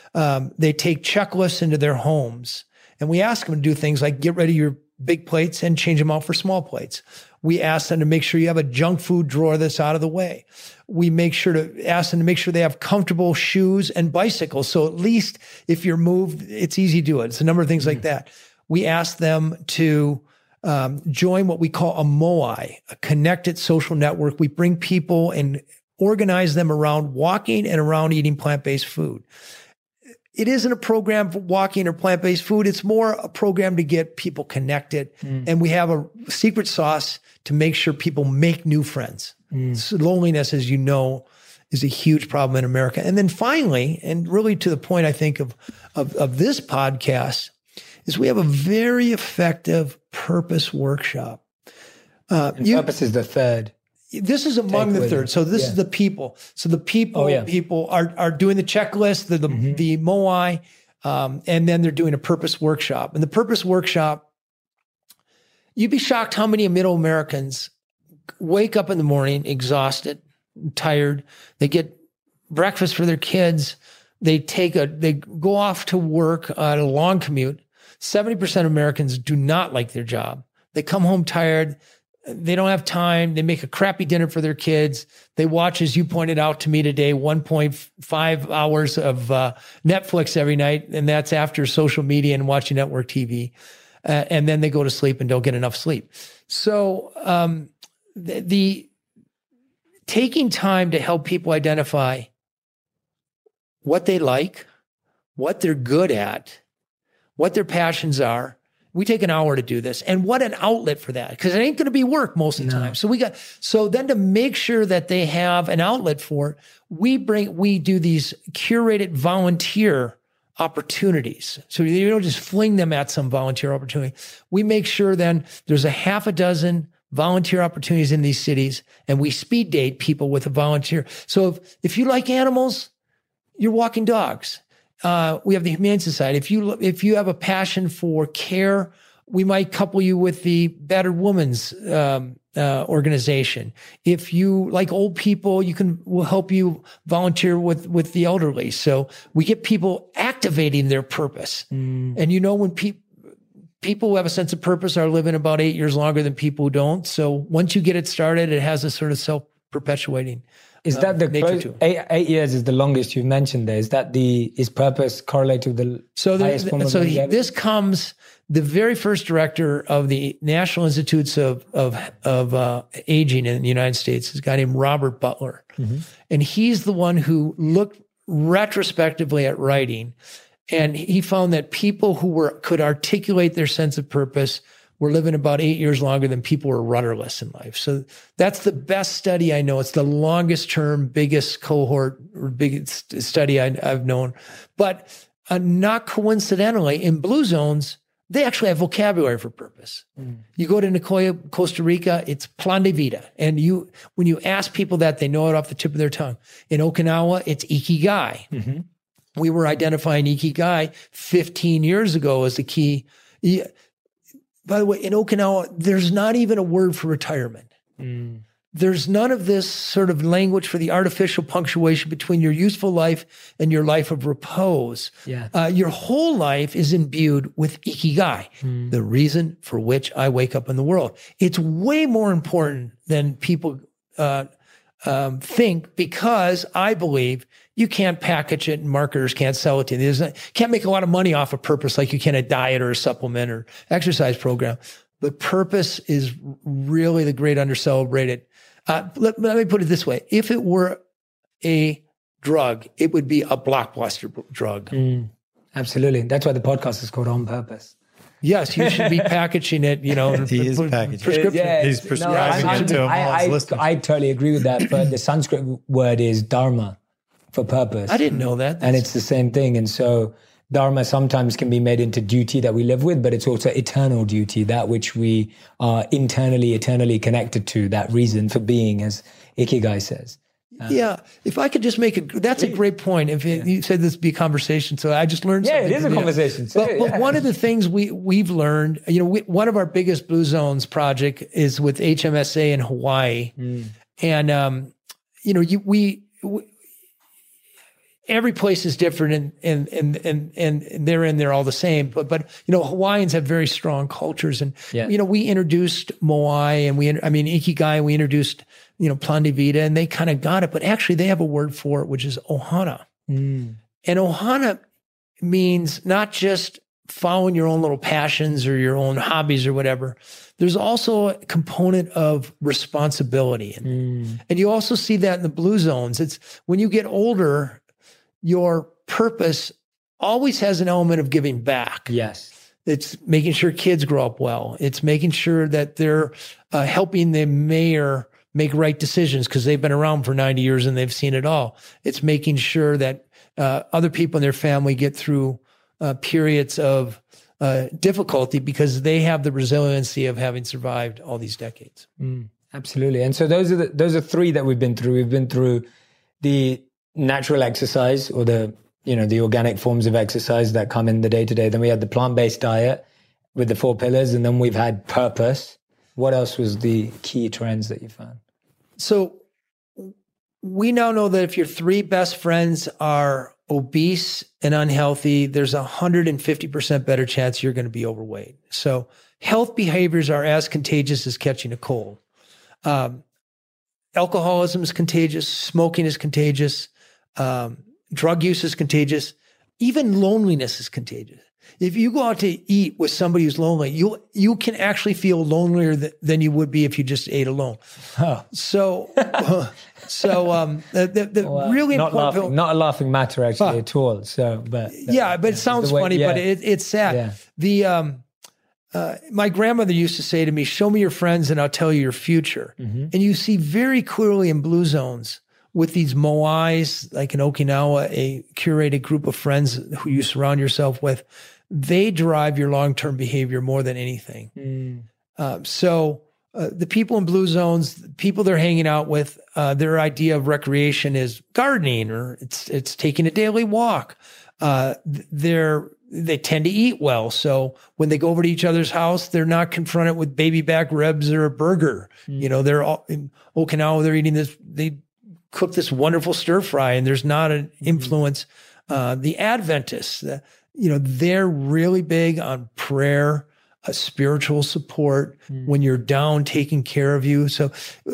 They take checklists into their homes, and we ask them to do things like get rid of your big plates and change them out for small plates. We ask them to make sure you have a junk food drawer that's out of the way. We ask them to make sure they have comfortable shoes and bicycles. So at least if you're moved, it's easy to do it. It's a number of things like that. We ask them to join what we call a MOI, a connected social network. We bring people and organize them around walking and around eating plant-based food. It isn't a program for walking or plant-based food. It's more a program to get people connected. And we have a secret sauce to make sure people make new friends. So loneliness, as you know, is a huge problem in America. And then finally, and really to the point, I think, of this podcast, is we have a very effective purpose workshop. Purpose is the third. This is among the third. So this is the people. So the people are doing the checklist, the MOI, and then they're doing a purpose workshop. And the purpose workshop, you'd be shocked how many middle Americans wake up in the morning exhausted, tired. They get breakfast for their kids. They go off to work on a long commute. 70% of Americans do not like their job. They come home tired. They don't have time. They make a crappy dinner for their kids. They watch, as you pointed out to me today, 1.5 hours of Netflix every night. And that's after social media and watching network TV. And then they go to sleep and don't get enough sleep. So the taking time to help people identify what they like, what they're good at, what their passions are. We take an hour to do this, and what an outlet for that, because it ain't going to be work most of the time. So then to make sure that they have an outlet for it, we do these curated volunteer opportunities. So you don't just fling them at some volunteer opportunity. We make sure then there's a half a dozen volunteer opportunities in these cities, and we speed date people with a volunteer. So if you like animals, you're walking dogs. We have the Humane Society. If you have a passion for care, we might couple you with the Battered Women's organization. If you like old people, we'll help you volunteer with the elderly. So we get people activating their purpose. And when people who have a sense of purpose are living about 8 years longer than people who don't. So once you get it started, it has a sort of self-perpetuating. Is that the 8 years is the longest you've mentioned there? Is purpose correlated with the highest form of longevity? This comes, the very first director of the National Institutes of Aging in the United States is a guy named Robert Butler. And he's the one who looked retrospectively at writing, and he found that people who could articulate their sense of purpose were living about 8 years longer than people who were rudderless in life. So that's the best study I know. It's the longest term, biggest cohort, or biggest study I've known. But not coincidentally, in blue zones, they actually have vocabulary for purpose. You go to Nicoya, Costa Rica, it's plan de vida. And when you ask people that, they know it off the tip of their tongue. In Okinawa, it's ikigai. We were identifying ikigai 15 years ago as the key. By the way, in Okinawa, there's not even a word for retirement. There's none of this sort of language for the artificial punctuation between your useful life and your life of repose. Your whole life is imbued with ikigai, the reason for which I wake up in the world. It's way more important than people think, because I believe you can't package it and marketers can't sell it to you. Can't make a lot of money off of purpose like you can a diet or a supplement or exercise program. But purpose is really the great undercelebrated. Let me put it this way. If it were a drug, it would be a blockbuster drug. Absolutely. That's why the podcast is called On Purpose. Yes, you should be packaging it, He is packaging prescription. it. He's prescribing it to all his listeners. I totally agree with that. But the Sanskrit word is dharma, for purpose. I didn't know that. And it's the same thing. And so dharma sometimes can be made into duty that we live with, but it's also eternal duty, that which we are eternally connected to, that reason for being, as Ikigai says. If I could just that's a great point. You said this would be a conversation, so I just learned something. Yeah, it is a conversation. But one of the things we've learned, one of our biggest Blue Zones project is with HMSA in Hawaii. And, every place is different and they're in there all the same. But Hawaiians have very strong cultures. And, we introduced Moai and Ikigai, and we introduced, Plan de Vida, and they kind of got it. But actually they have a word for it, which is ohana. And ohana means not just following your own little passions or your own hobbies or whatever. There's also a component of responsibility. And you also see that in the blue zones. It's when you get older, your purpose always has an element of giving back. Yes. It's making sure kids grow up well. It's making sure that they're helping the mayor make right decisions because they've been around for 90 years and they've seen it all. It's making sure that other people in their family get through periods of difficulty because they have the resiliency of having survived all these decades. Absolutely. And so those are three that we've been through. We've been through the natural exercise or the organic forms of exercise that come in the day-to-day. Then we had the plant-based diet with the 4 pillars, and then we've had purpose. What else was the key trends that you found? So we now know that if your 3 best friends are obese and unhealthy, there's 150% better chance you're going to be overweight. So health behaviors are as contagious as catching a cold. Alcoholism is contagious. Smoking is contagious. Drug use is contagious. Even loneliness is contagious. If you go out to eat with somebody who's lonely, you can actually feel lonelier than you would be if you just ate alone. Oh. So really important. Not a laughing matter actually at all. So, but it sounds funny, but it's sad. Yeah. My grandmother used to say to me, "Show me your friends, and I'll tell you your future." And you see very clearly in blue zones with these moais, like in Okinawa, a curated group of friends who you surround yourself with. They drive your long-term behavior more than anything. So the people in blue zones, the people they're hanging out with, their idea of recreation is gardening, or it's taking a daily walk. They tend to eat well. So when they go over to each other's house, they're not confronted with baby back ribs or a burger. They're all in Okinawa, they're eating this, they cook this wonderful stir fry, and there's not an influence. The Adventists, they're really big on prayer, spiritual support when you're down, taking care of you. So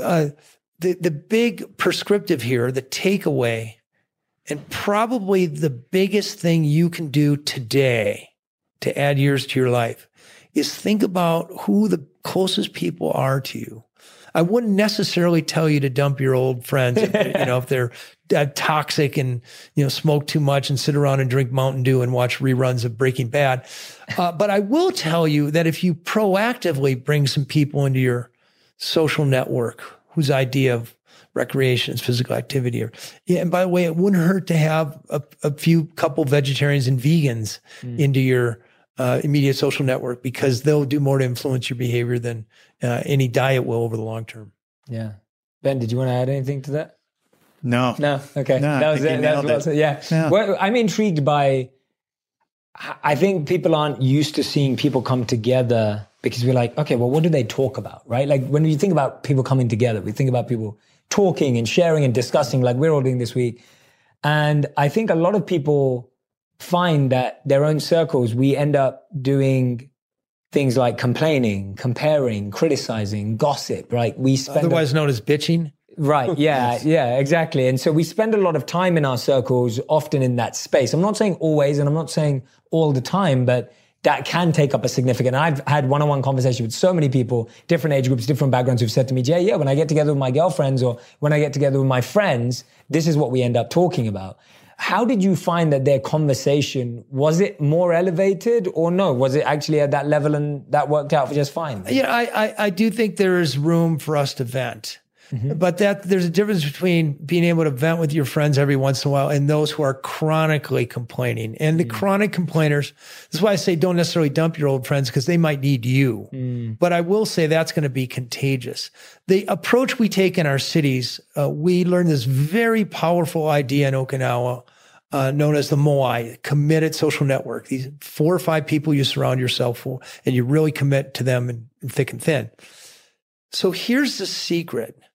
the big prescriptive here, the takeaway, and probably the biggest thing you can do today to add years to your life is think about who the closest people are to you. I wouldn't necessarily tell you to dump your old friends, if they're toxic and, smoke too much and sit around and drink Mountain Dew and watch reruns of Breaking Bad. But I will tell you that if you proactively bring some people into your social network whose idea of recreation is physical activity, and by the way, it wouldn't hurt to have a couple vegetarians and vegans into your immediate social network, because they'll do more to influence your behavior than any diet will over the long term. Yeah. Ben, did you want to add anything to that? No. Okay. No, that was it. Yeah. Well, I'm intrigued by, I think people aren't used to seeing people come together, because we're like, okay, well, what do they talk about, right? Like when you think about people coming together, we think about people talking and sharing and discussing, like we're all doing this week. And I think a lot of people find that their own circles, we end up doing things like complaining, comparing, criticizing, gossip, right? We spend otherwise known as bitching. Right. Yeah. Yeah, exactly. And so we spend a lot of time in our circles, often in that space. I'm not saying always, and I'm not saying all the time, but that can take up a significant, I've had one-on-one conversation with so many people, different age groups, different backgrounds, who've said to me, Jay, yeah, when I get together with my girlfriends or when I get together with my friends, this is what we end up talking about. How did you find that their conversation, was it more elevated or no? Was it actually at that level and that worked out just fine? Yeah, I do think there is room for us to vent. But there's a difference between being able to vent with your friends every once in a while and those who are chronically complaining. And the chronic complainers, this is why I say don't necessarily dump your old friends, because they might need you. But I will say that's going to be contagious. The approach we take in our cities, we learned this very powerful idea in Okinawa, known as the Moai, committed social network. These 4 or 5 people you surround yourself with, and you really commit to them in thick and thin. So here's the secret.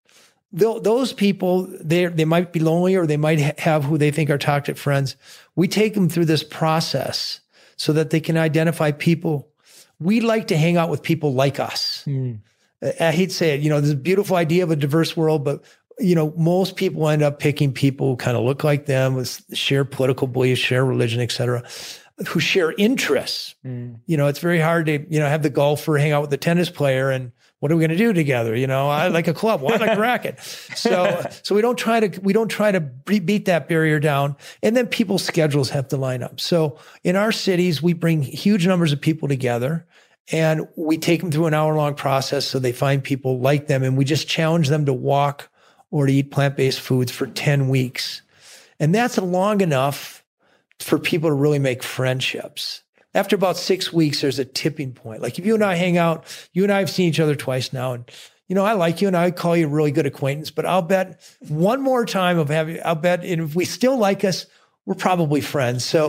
those people, they might be lonely, or they might have who they think are toxic friends. We take them through this process so that they can identify people. We like to hang out with people like us. I hate to say it, there's a beautiful idea of a diverse world, but most people end up picking people who kind of look like them, with share political beliefs, share religion, et cetera, who share interests. It's very hard to, have the golfer hang out with the tennis player, and what are we going to do together? I like a club. Well, I like a racket. So we don't try to beat that barrier down. And then people's schedules have to line up. So in our cities, we bring huge numbers of people together, and we take them through an hour-long process so they find people like them. And we just challenge them to walk or to eat plant-based foods for 10 weeks. And that's long enough for people to really make friendships. After about 6 weeks, there's a tipping point. Like if you and I hang out, you and I have seen each other twice now, and I like you and I call you a really good acquaintance, but I'll bet one more time and if we still like us, we're probably friends. So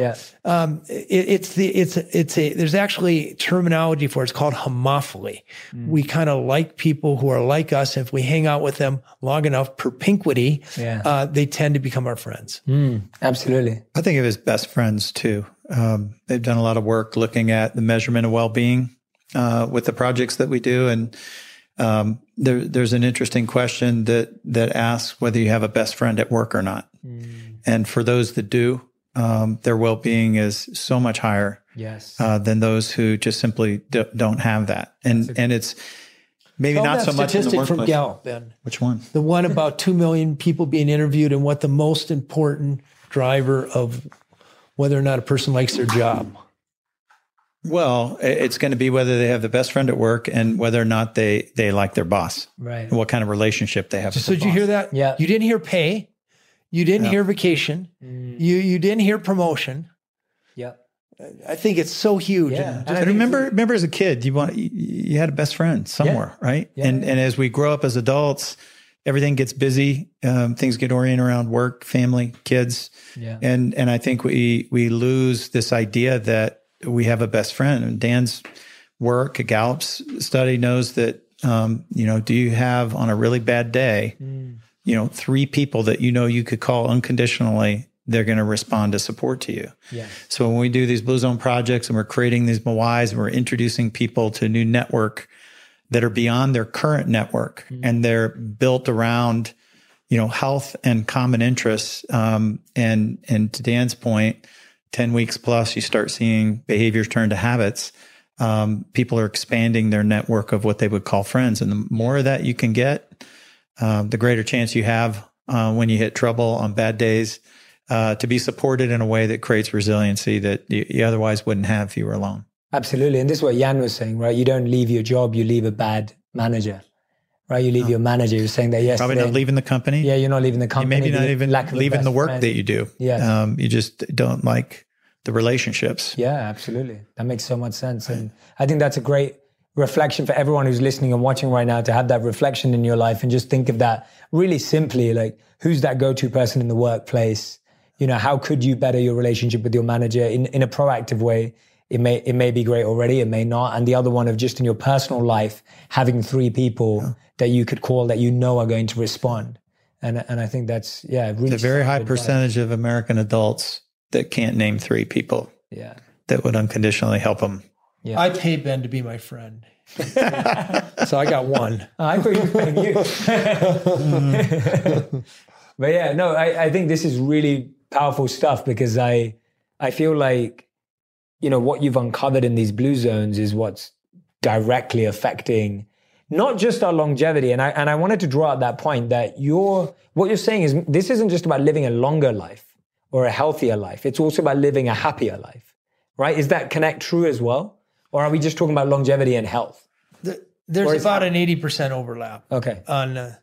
there's actually terminology for it. It's called homophily. We kind of like people who are like us. And if we hang out with them long enough, propinquity, they tend to become our friends. Absolutely. I think of it as best friends too. They've done a lot of work looking at the measurement of well-being with the projects that we do. And there's an interesting question that asks whether you have a best friend at work or not. And for those that do, their well-being is so much higher than those who just simply don't have that. And it's maybe not so much in the workplace. From Gallup, Ben. Which one? The one about 2 million people being interviewed and what the most important driver of whether or not a person likes their job. Well, it's going to be whether they have the best friend at work and whether or not they like their boss. Right. And what kind of relationship they have with So the did you boss. hear that? Yeah. You didn't hear pay. You didn't hear vacation. You didn't hear promotion. Yeah. I think it's so huge. Yeah. I remember as a kid, you had a best friend somewhere, right? Yeah. And as we grow up as adults, everything gets busy. Things get oriented around work, family, kids. Yeah. And I think we lose this idea that we have a best friend. And Dan's work, Gallup's study knows that, do you have on a really bad day, 3 people that you could call unconditionally, they're going to respond to support to you. Yeah. So when we do these Blue Zone projects and we're creating these Mawais and we're introducing people to a new network that are beyond their current network and they're built around, health and common interests. And to Dan's point, 10 weeks plus, you start seeing behaviors turn to habits. People are expanding their network of what they would call friends. And the more of that you can get, the greater chance you have when you hit trouble on bad days to be supported in a way that creates resiliency that you otherwise wouldn't have if you were alone. Absolutely. And this is what Jan was saying, right? You don't leave your job, you leave a bad manager, right? You leave your manager. You were saying that yesterday. Probably not leaving the company. Yeah, you're not leaving the company. Maybe not even leaving the work that you do. Yeah. You just don't like the relationships. Yeah, absolutely. That makes so much sense. And I think that's a great reflection for everyone who's listening and watching right now, to have that reflection in your life and just think of that really simply, like who's that go-to person in the workplace? How could you better your relationship with your manager in a proactive way? It may be great already, it may not. And the other one of just in your personal life, having 3 people that you could call that are going to respond. And I think that's, really it's a very high percentage of American adults that can't name 3 people that would unconditionally help them. Yeah. I pay Ben to be my friend. So I got 1. I thought you were paying you. But I think this is really powerful stuff, because I feel like, what you've uncovered in these blue zones is what's directly affecting not just our longevity. And I wanted to draw out that point that what you're saying is this isn't just about living a longer life or a healthier life. It's also about living a happier life, right? Is that connect true as well? Or are we just talking about longevity and health? There's about an 80% overlap. Okay. On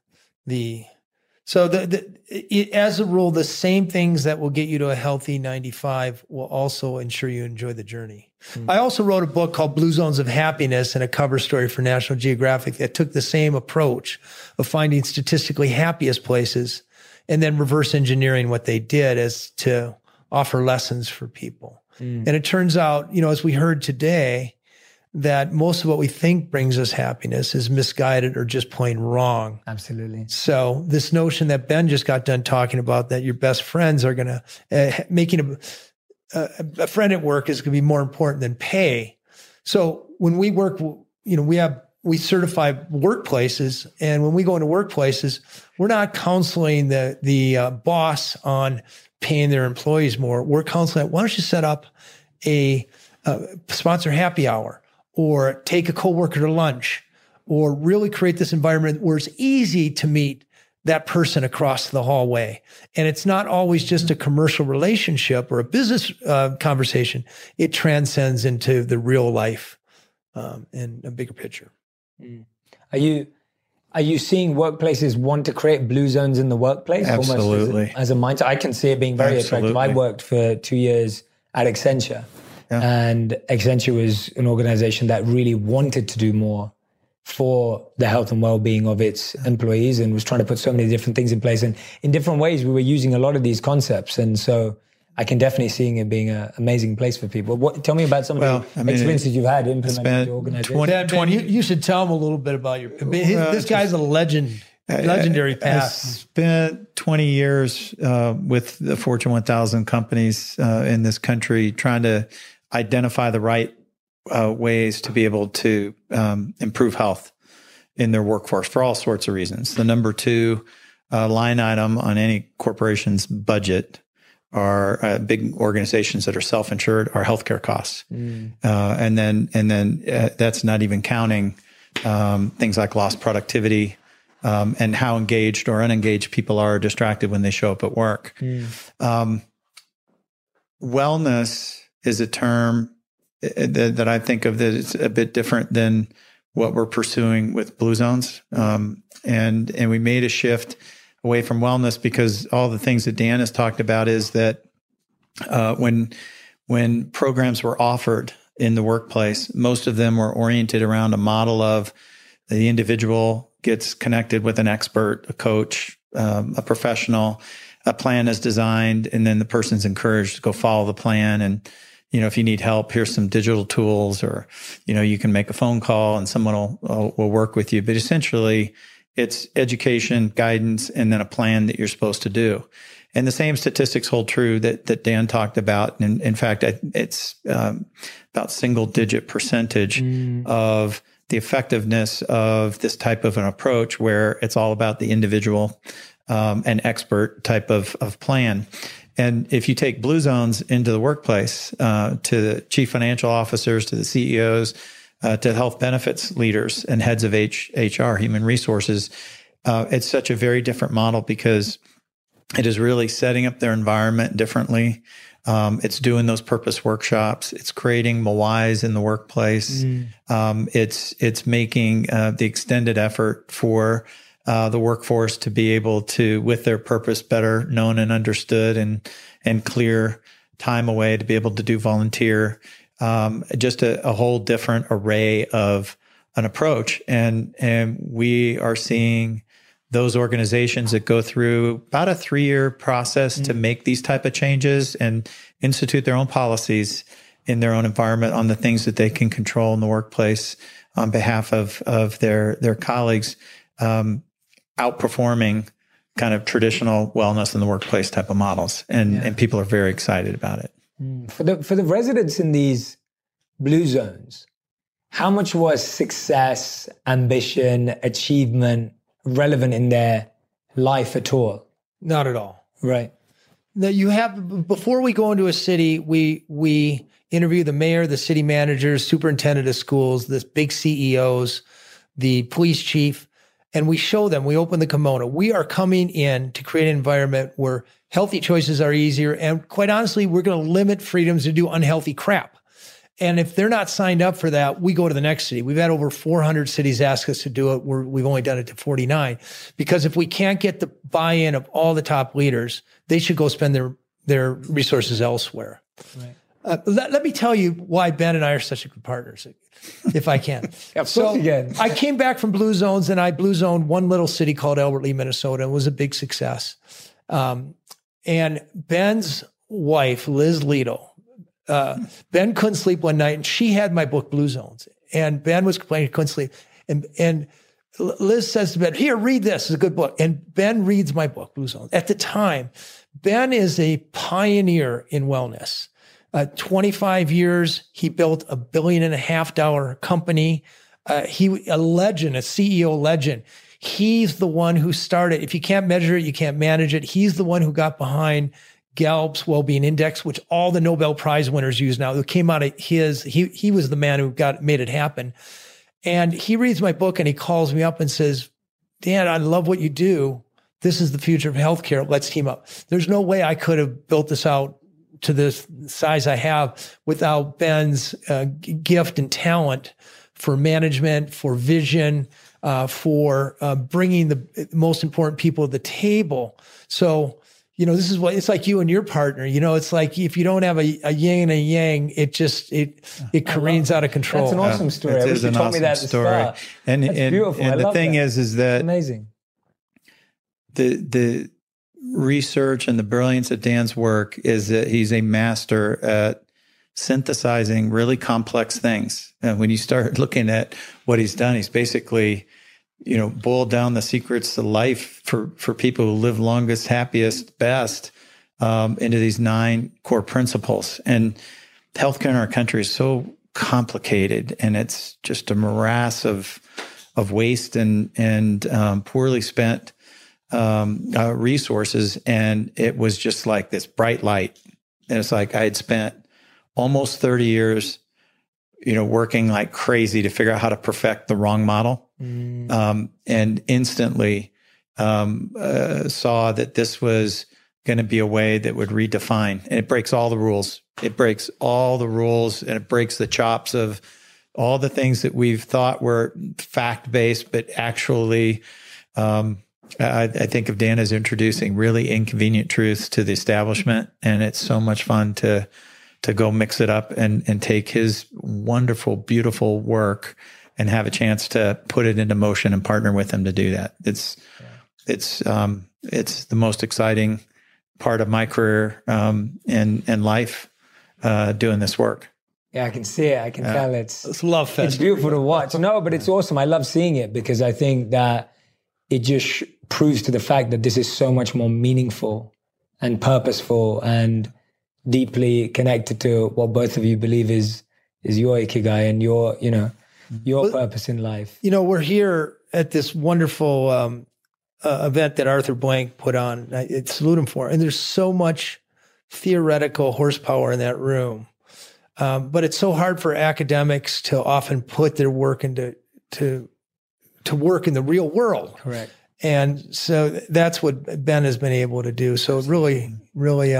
as a rule, the same things that will get you to a healthy 95 will also ensure you enjoy the journey. I also wrote a book called Blue Zones of Happiness and a cover story for National Geographic that took the same approach of finding statistically happiest places and then reverse engineering what they did as to offer lessons for people. And it turns out, as we heard today, that most of what we think brings us happiness is misguided or just plain wrong. Absolutely. So this notion that Ben just got done talking about, that your best friends are going to, making a friend at work is going to be more important than pay. So when we work, we certify workplaces, and when we go into workplaces, we're not counseling the boss on paying their employees more. We're counseling, why don't you set up a sponsor happy hour, or take a coworker to lunch, or really create this environment where it's easy to meet that person across the hallway. And it's not always just a commercial relationship or a business conversation. It transcends into the real life and a bigger picture. Are you seeing workplaces want to create blue zones in the workplace? Absolutely. Almost as a mindset? I can see it being very attractive. I worked for 2 years at Accenture. Yeah. And Accenture was an organization that really wanted to do more for the health and well-being of its employees, and was trying to put so many different things in place. And in different ways, we were using a lot of these concepts. And so I can definitely see it being an amazing place for people. Tell me about some of the experiences you've had implementing the organization. 20, you should tell them a little bit about this guy's a legend. Legendary past. I spent 20 years with the Fortune 1000 companies in this country, trying to identify the right ways to be able to improve health in their workforce for all sorts of reasons. The number 2 line item on any corporation's budget are big organizations that are self-insured are healthcare costs, and then that's not even counting things like lost productivity and how engaged or unengaged people are, distracted when they show up at work. Wellness is a term that I think of that it's a bit different than what we're pursuing with Blue Zones. And we made a shift away from wellness because all the things that Dan has talked about is that when programs were offered in the workplace, most of them were oriented around a model of the individual gets connected with an expert, a coach, a professional, a plan is designed, and then the person's encouraged to go follow the plan. And, if you need help, here's some digital tools, or, you can make a phone call and someone will work with you. But essentially, it's education, guidance, and then a plan that you're supposed to do. And the same statistics hold true that Dan talked about. And in fact, it's about single-digit percentage of the effectiveness of this type of an approach, where it's all about the individual and expert type of plan. And if you take Blue Zones into the workplace, to the chief financial officers, to the CEOs, to health benefits leaders and heads of HR, human resources, it's such a very different model because it is really setting up their environment differently. It's doing those purpose workshops. It's creating MOIs in the workplace. It's making the extended effort for the workforce to be able to, with their purpose better known and understood, and clear time away to be able to do volunteer. Just a whole different array of an approach. And we are seeing those organizations that go through about a 3-year process to make these type of changes and institute their own policies in their own environment on the things that they can control in the workplace on behalf of their colleagues, outperforming kind of traditional wellness in the workplace type of models. And people are very excited about it. For the residents in these blue zones, how much was success, ambition, achievement relevant in their life at all? Not at all. Right. Now before we go into a city, we interview the mayor, the city managers, superintendent of schools, the big CEOs, the police chief, and we show them, we open the kimono. We are coming in to create an environment where healthy choices are easier. And quite honestly, we're going to limit freedoms to do unhealthy crap. And if they're not signed up for that, we go to the next city. We've had over 400 cities ask us to do it. We've only done it to 49. Because if we can't get the buy-in of all the top leaders, they should go spend their resources elsewhere. Right. Let me tell you why Ben and I are such good partners, if I can. I came back from Blue Zones, and I Blue Zoned one little city called Albert Lea, Minnesota. It was a big success. And Ben's wife, Liz Lido, Ben couldn't sleep one night, and she had my book, Blue Zones. And Ben was complaining he couldn't sleep. And Liz says to Ben, here, read this. It's a good book. And Ben reads my book, Blue Zone. At the time, Ben is a pioneer in wellness. 25 years, he built $1.5 billion company. He a legend, a CEO legend. He's the one who started. If you can't measure it, you can't manage it. He's the one who got behind Gallups Wellbeing Index, which all the Nobel Prize winners use now. It came out of his. He was the man who made it happen. And he reads my book and he calls me up and says, Dan, I love what you do. This is the future of healthcare. Let's team up. There's no way I could have built this out to this size I have without Ben's gift and talent for management, for vision, for bringing the most important people to the table. So, this is what it's like you and your partner. It's like if you don't have a yin and a yang, it careens out of control. That's an awesome story. I wish you told me that at the start. And beautiful. And the thing is that amazing. The research and the brilliance of Dan's work is that he's a master at synthesizing really complex things. And when you start looking at what he's done, he's basically boiled down the secrets to life for people who live longest, happiest, best, into these 9 core principles. And healthcare in our country is so complicated, and it's just a morass of waste and poorly spent resources. And it was just like this bright light. And it's like I had spent almost 30 years, working like crazy to figure out how to perfect the wrong model. And instantly saw that this was going to be a way that would redefine, and it breaks all the rules. It breaks all the rules, and it breaks the chops of all the things that we've thought were fact-based, but actually, I think of Dan as introducing really inconvenient truths to the establishment, and it's so much fun to go mix it up and take his wonderful, beautiful work and have a chance to put it into motion and partner with him to do that. It's the most exciting part of my career and life doing this work. Yeah, I can see it. I can tell it's love fest. It's beautiful to watch. No, but it's awesome. I love seeing it because I think that it just proves to the fact that this is so much more meaningful and purposeful and deeply connected to what both of you believe is your ikigai and your purpose in life. We're here at this wonderful event that Arthur Blank put on. I salute him for it. And there's so much theoretical horsepower in that room. But it's so hard for academics to often put their work into to work in the real world. Correct. And so that's what Ben has been able to do. So really, really,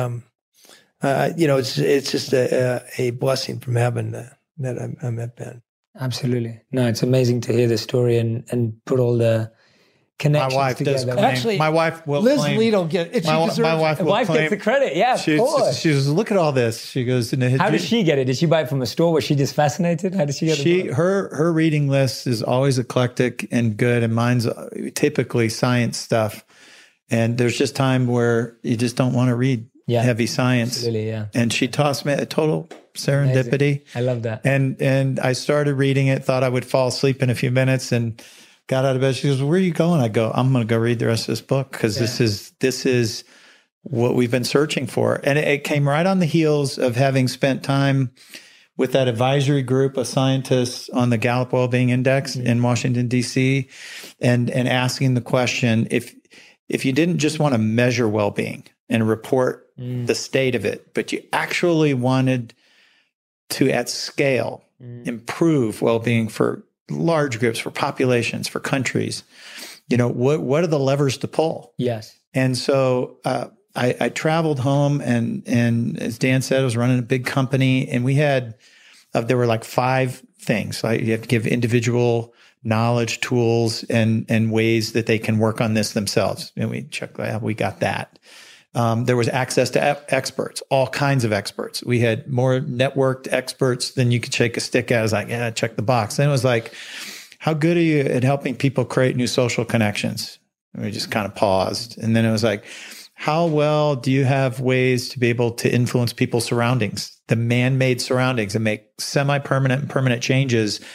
it's just a blessing from heaven that I met Ben. Absolutely. No, it's amazing to hear the story and put all the connections my wife together. Does claim, Actually, my wife will Liz claim. Lee don't get it. My wife Gets the credit. Yeah, she goes, look at all this. She goes, how did she get it? Did she buy it from a store? Was she just fascinated? How did she get it? Her reading list is always eclectic and good, and mine's typically science stuff. And there's just time where you just don't want to read heavy science. Absolutely, yeah. And she tossed me a total serendipity. Amazing. I love that. And I started reading it, thought I would fall asleep in a few minutes, and got out of bed. She goes, where are you going? I go, I'm going to go read the rest of this book because this is what we've been searching for. And it came right on the heels of having spent time with that advisory group of scientists on the Gallup Wellbeing Index in Washington, D.C., and asking the question, if you didn't just want to measure well-being and report the state of it, but you actually wanted to, at scale, improve well-being for large groups, for populations, for countries, what are the levers to pull? Yes. And so I traveled home and as Dan said, I was running a big company, and we had, there were like 5 things. You have to give individual knowledge, tools, and ways that they can work on this themselves. And we checked that. We got that. There was access to experts, all kinds of experts. We had more networked experts than you could shake a stick at. I was like, yeah, check the box. Then it was like, how good are you at helping people create new social connections? And we just kind of paused. And then it was like, how well do you have ways to be able to influence people's surroundings, the man-made surroundings, and make semi-permanent and permanent changes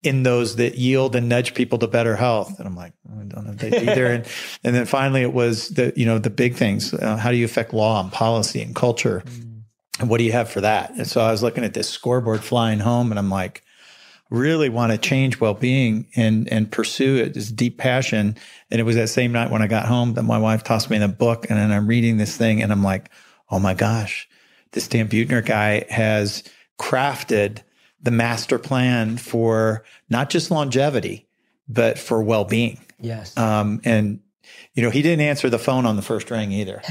in those that yield and nudge people to better health. And I'm like, I don't know if they do either. And then finally it was the big things. How do you affect law and policy and culture? And what do you have for that? And so I was looking at this scoreboard flying home, and I'm like, really want to change well-being and pursue it, this deep passion. And it was that same night when I got home that my wife tossed me the book, and then I'm reading this thing, and I'm like, oh my gosh, this Dan Buettner guy has crafted the master plan for not just longevity, but for well-being. Yes. And he didn't answer the phone on the first ring either.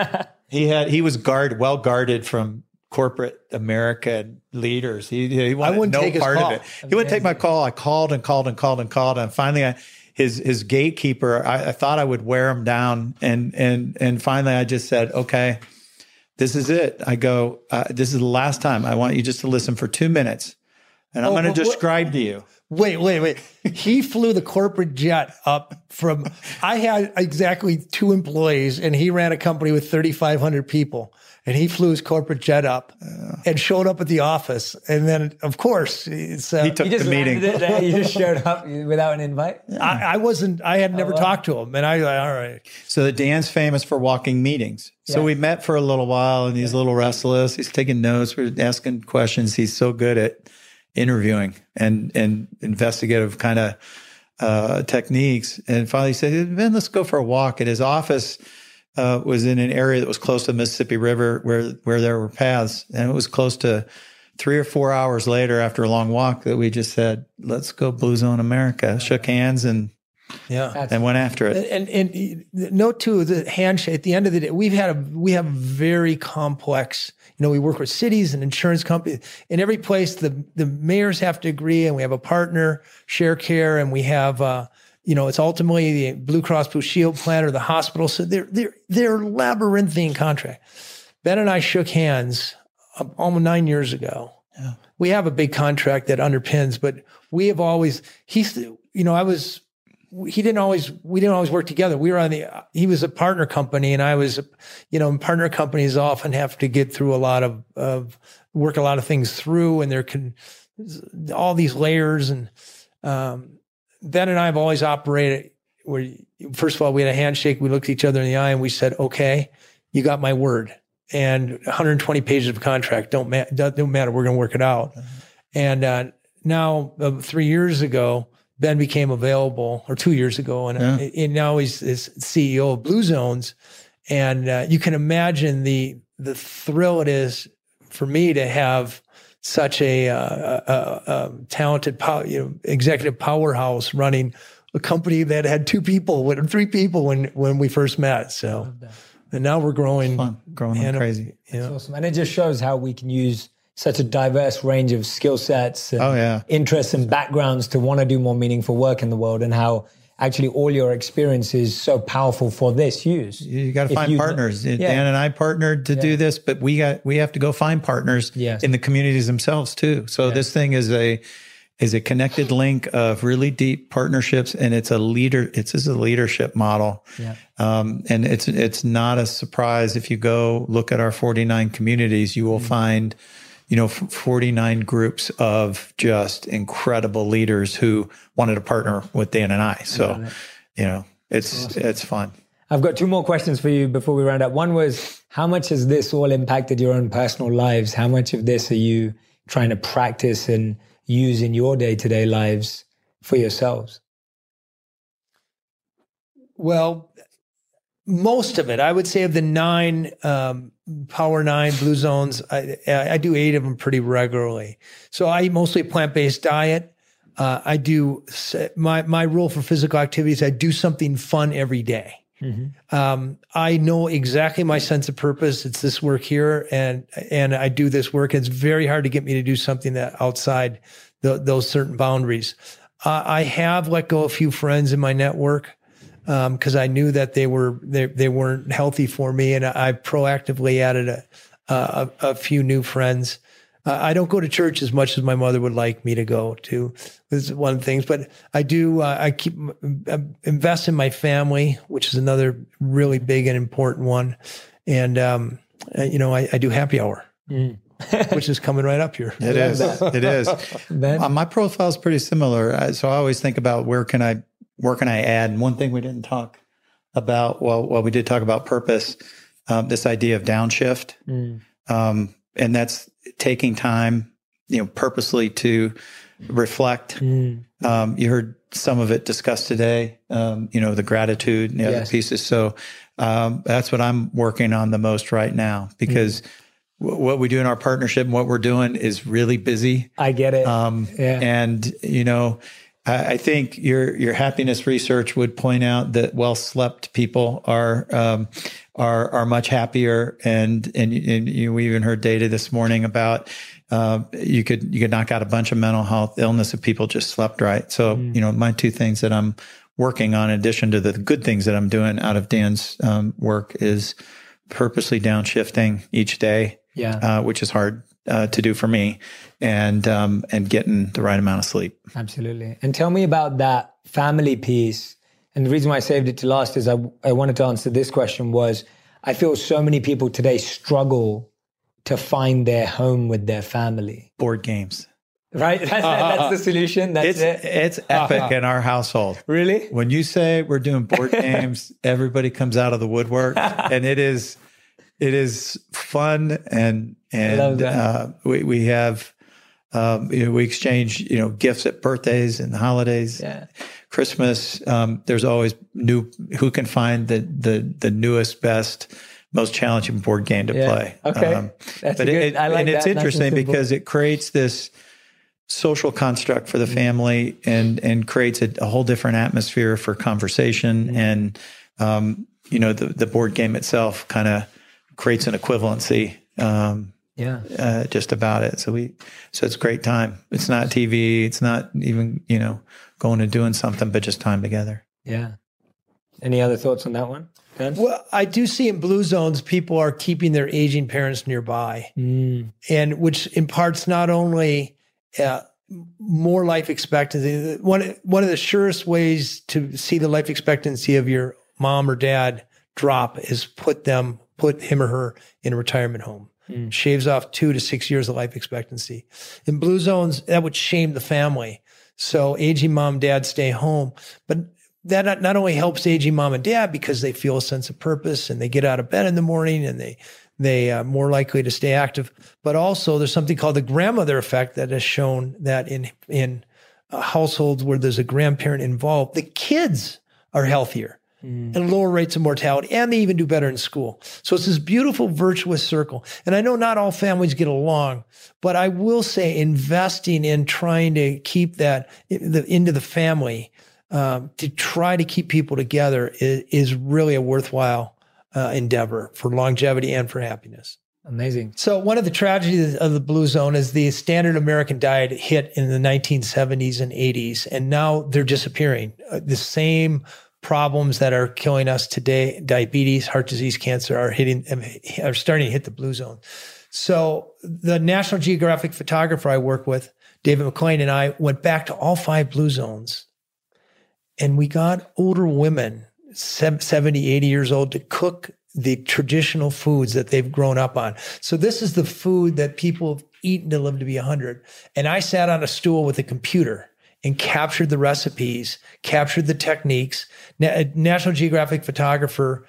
He was well guarded from corporate American leaders. He wanted no part of it. He wouldn't take my call. I called and called and called and called. And finally his gatekeeper, I thought I would wear him down. And finally I just said, okay, this is it. I go, this is the last time. I want you just to listen for 2 minutes. And I'm going to describe to you. Wait. He flew the corporate jet up from, I had exactly 2 employees, and he ran a company with 3,500 people. And he flew his corporate jet up and showed up at the office. And then, of course, he took the meeting. You just showed up without an invite? I had never talked to him. And I like, all right. So Dan's famous for walking meetings. So we met for a little while, and he's a little restless. He's taking notes. We're asking questions. He's so good at interviewing and investigative kind of techniques. And finally he said, "Ben, let's go for a walk." At his office was in an area that was close to the Mississippi River where there were paths. And it was close to 3 or 4 hours later after a long walk that we just said, let's go Blue Zone America. Shook hands and went after it. And note too, the handshake, at the end of the day, we have very complex, we work with cities and insurance companies. In every place, the mayors have to agree, and we have a partner, Sharecare, and we have, it's ultimately the Blue Cross Blue Shield plan or the hospital. So they're labyrinthine contract. Ben and I shook hands almost 9 years ago. Yeah. We have a big contract that underpins, but we have always, we didn't always work together. We were he was a partner company, and I was, partner companies often have to get through work a lot of things through, and there can, all these layers. And Ben and I have always operated where, first of all, we had a handshake. We looked each other in the eye and we said, okay, you got my word. And 120 pages of contract don't matter. We're going to work it out. And now 3 years ago, Ben became available, or 2 years ago, and now he's CEO of Blue Zones. And you can imagine the thrill it is for me to have such a talented executive powerhouse running a company that had 2 people, 3 people when we first met. So, and now we're growing. It's fun, growing like crazy. That's awesome. And it just shows how we can use such a diverse range of skill sets and interests and backgrounds to want to do more meaningful work in the world, and how actually all your experience is so powerful for this use. You got to find partners. Dan and I partnered to do this, but we have to go find partners in the communities themselves too. So this thing is a connected link of really deep partnerships, and it's a leadership model. Yeah. And it's not a surprise if you go look at our 49 communities, you will find 49 groups of just incredible leaders who wanted to partner with Dan and I. So, it's awesome. It's fun. I've got 2 more questions for you before we round up. One was, how much has this all impacted your own personal lives? How much of this are you trying to practice and use in your day-to-day lives for yourselves? Well, most of it, I would say, of the 9 Power 9 Blue Zones, I do 8 of them pretty regularly. So I eat mostly a plant-based diet. I do my rule for physical activity is I do something fun every day. Mm-hmm. I know exactly my sense of purpose. It's this work here, and I do this work. It's very hard to get me to do something that outside those certain boundaries. I have let go of a few friends in my network because I knew that they weren't healthy for me, and I proactively added a few new friends. I don't go to church as much as my mother would like me to go to. This is one of the things, but I do. I invest in my family, which is another really big and important one. And I do happy hour. which is coming right up here. It is. It is. My profile is pretty similar. So I always think about where can I add? And one thing we didn't talk about, well, we did talk about purpose, this idea of downshift. And that's taking time, purposely to reflect. You heard some of it discussed today, the gratitude and the other pieces. So that's what I'm working on the most right now, because what we do in our partnership and what we're doing is really busy. I get it. And, I think your happiness research would point out that well-slept people are much happier. And we even heard data this morning about you could knock out a bunch of mental health illness if people just slept right. So, my two things that I'm working on, in addition to the good things that I'm doing out of Dan's work, is purposely downshifting each day, which is hard to do for me, and getting the right amount of sleep. Absolutely. And tell me about that family piece. And the reason why I saved it to last is I wanted to answer this question was, I feel so many people today struggle to find their home with their family. Board games. Right? That's the solution. It's epic in our household. Really? When you say we're doing board games, everybody comes out of the woodwork, and it is fun, and we have we exchange gifts at birthdays and holidays, Christmas. There's always who can find the newest, best, most challenging board game to play. Okay, it's interesting because it creates this social construct for the family, and creates a whole different atmosphere for conversation, and the board game itself kind of creates an equivalency, just about it. So it's a great time. It's not TV. It's not even, going and doing something, but just time together. Yeah. Any other thoughts on that one, Ben? Well, I do see in blue zones, people are keeping their aging parents nearby, and which imparts not only more life expectancy. One of the surest ways to see the life expectancy of your mom or dad drop is put him or her in a retirement home. Shaves off 2 to 6 years of life expectancy. In blue zones, that would shame the family. So aging mom, dad stay home. But that not only helps aging mom and dad because they feel a sense of purpose and they get out of bed in the morning and they are more likely to stay active, but also there's something called the grandmother effect that has shown that in households where there's a grandparent involved, the kids are healthier. And lower rates of mortality, and they even do better in school. So it's this beautiful virtuous circle. And I know not all families get along, but I will say investing in trying to keep that into the family, to try to keep people together is really a worthwhile endeavor for longevity and for happiness. Amazing. So one of the tragedies of the blue zone is the standard American diet hit in the 1970s and 80s, and now they're disappearing. The same problems that are killing us today, diabetes, heart disease, cancer, are starting to hit the blue zone. So the National Geographic photographer I work with, David McLean, and I went back to all 5 blue zones, and we got older women, 70, 80 years old, to cook the traditional foods that they've grown up on. So this is the food that people have eaten to live to be 100. And I sat on a stool with a computer and captured the recipes, captured the techniques. National Geographic photographer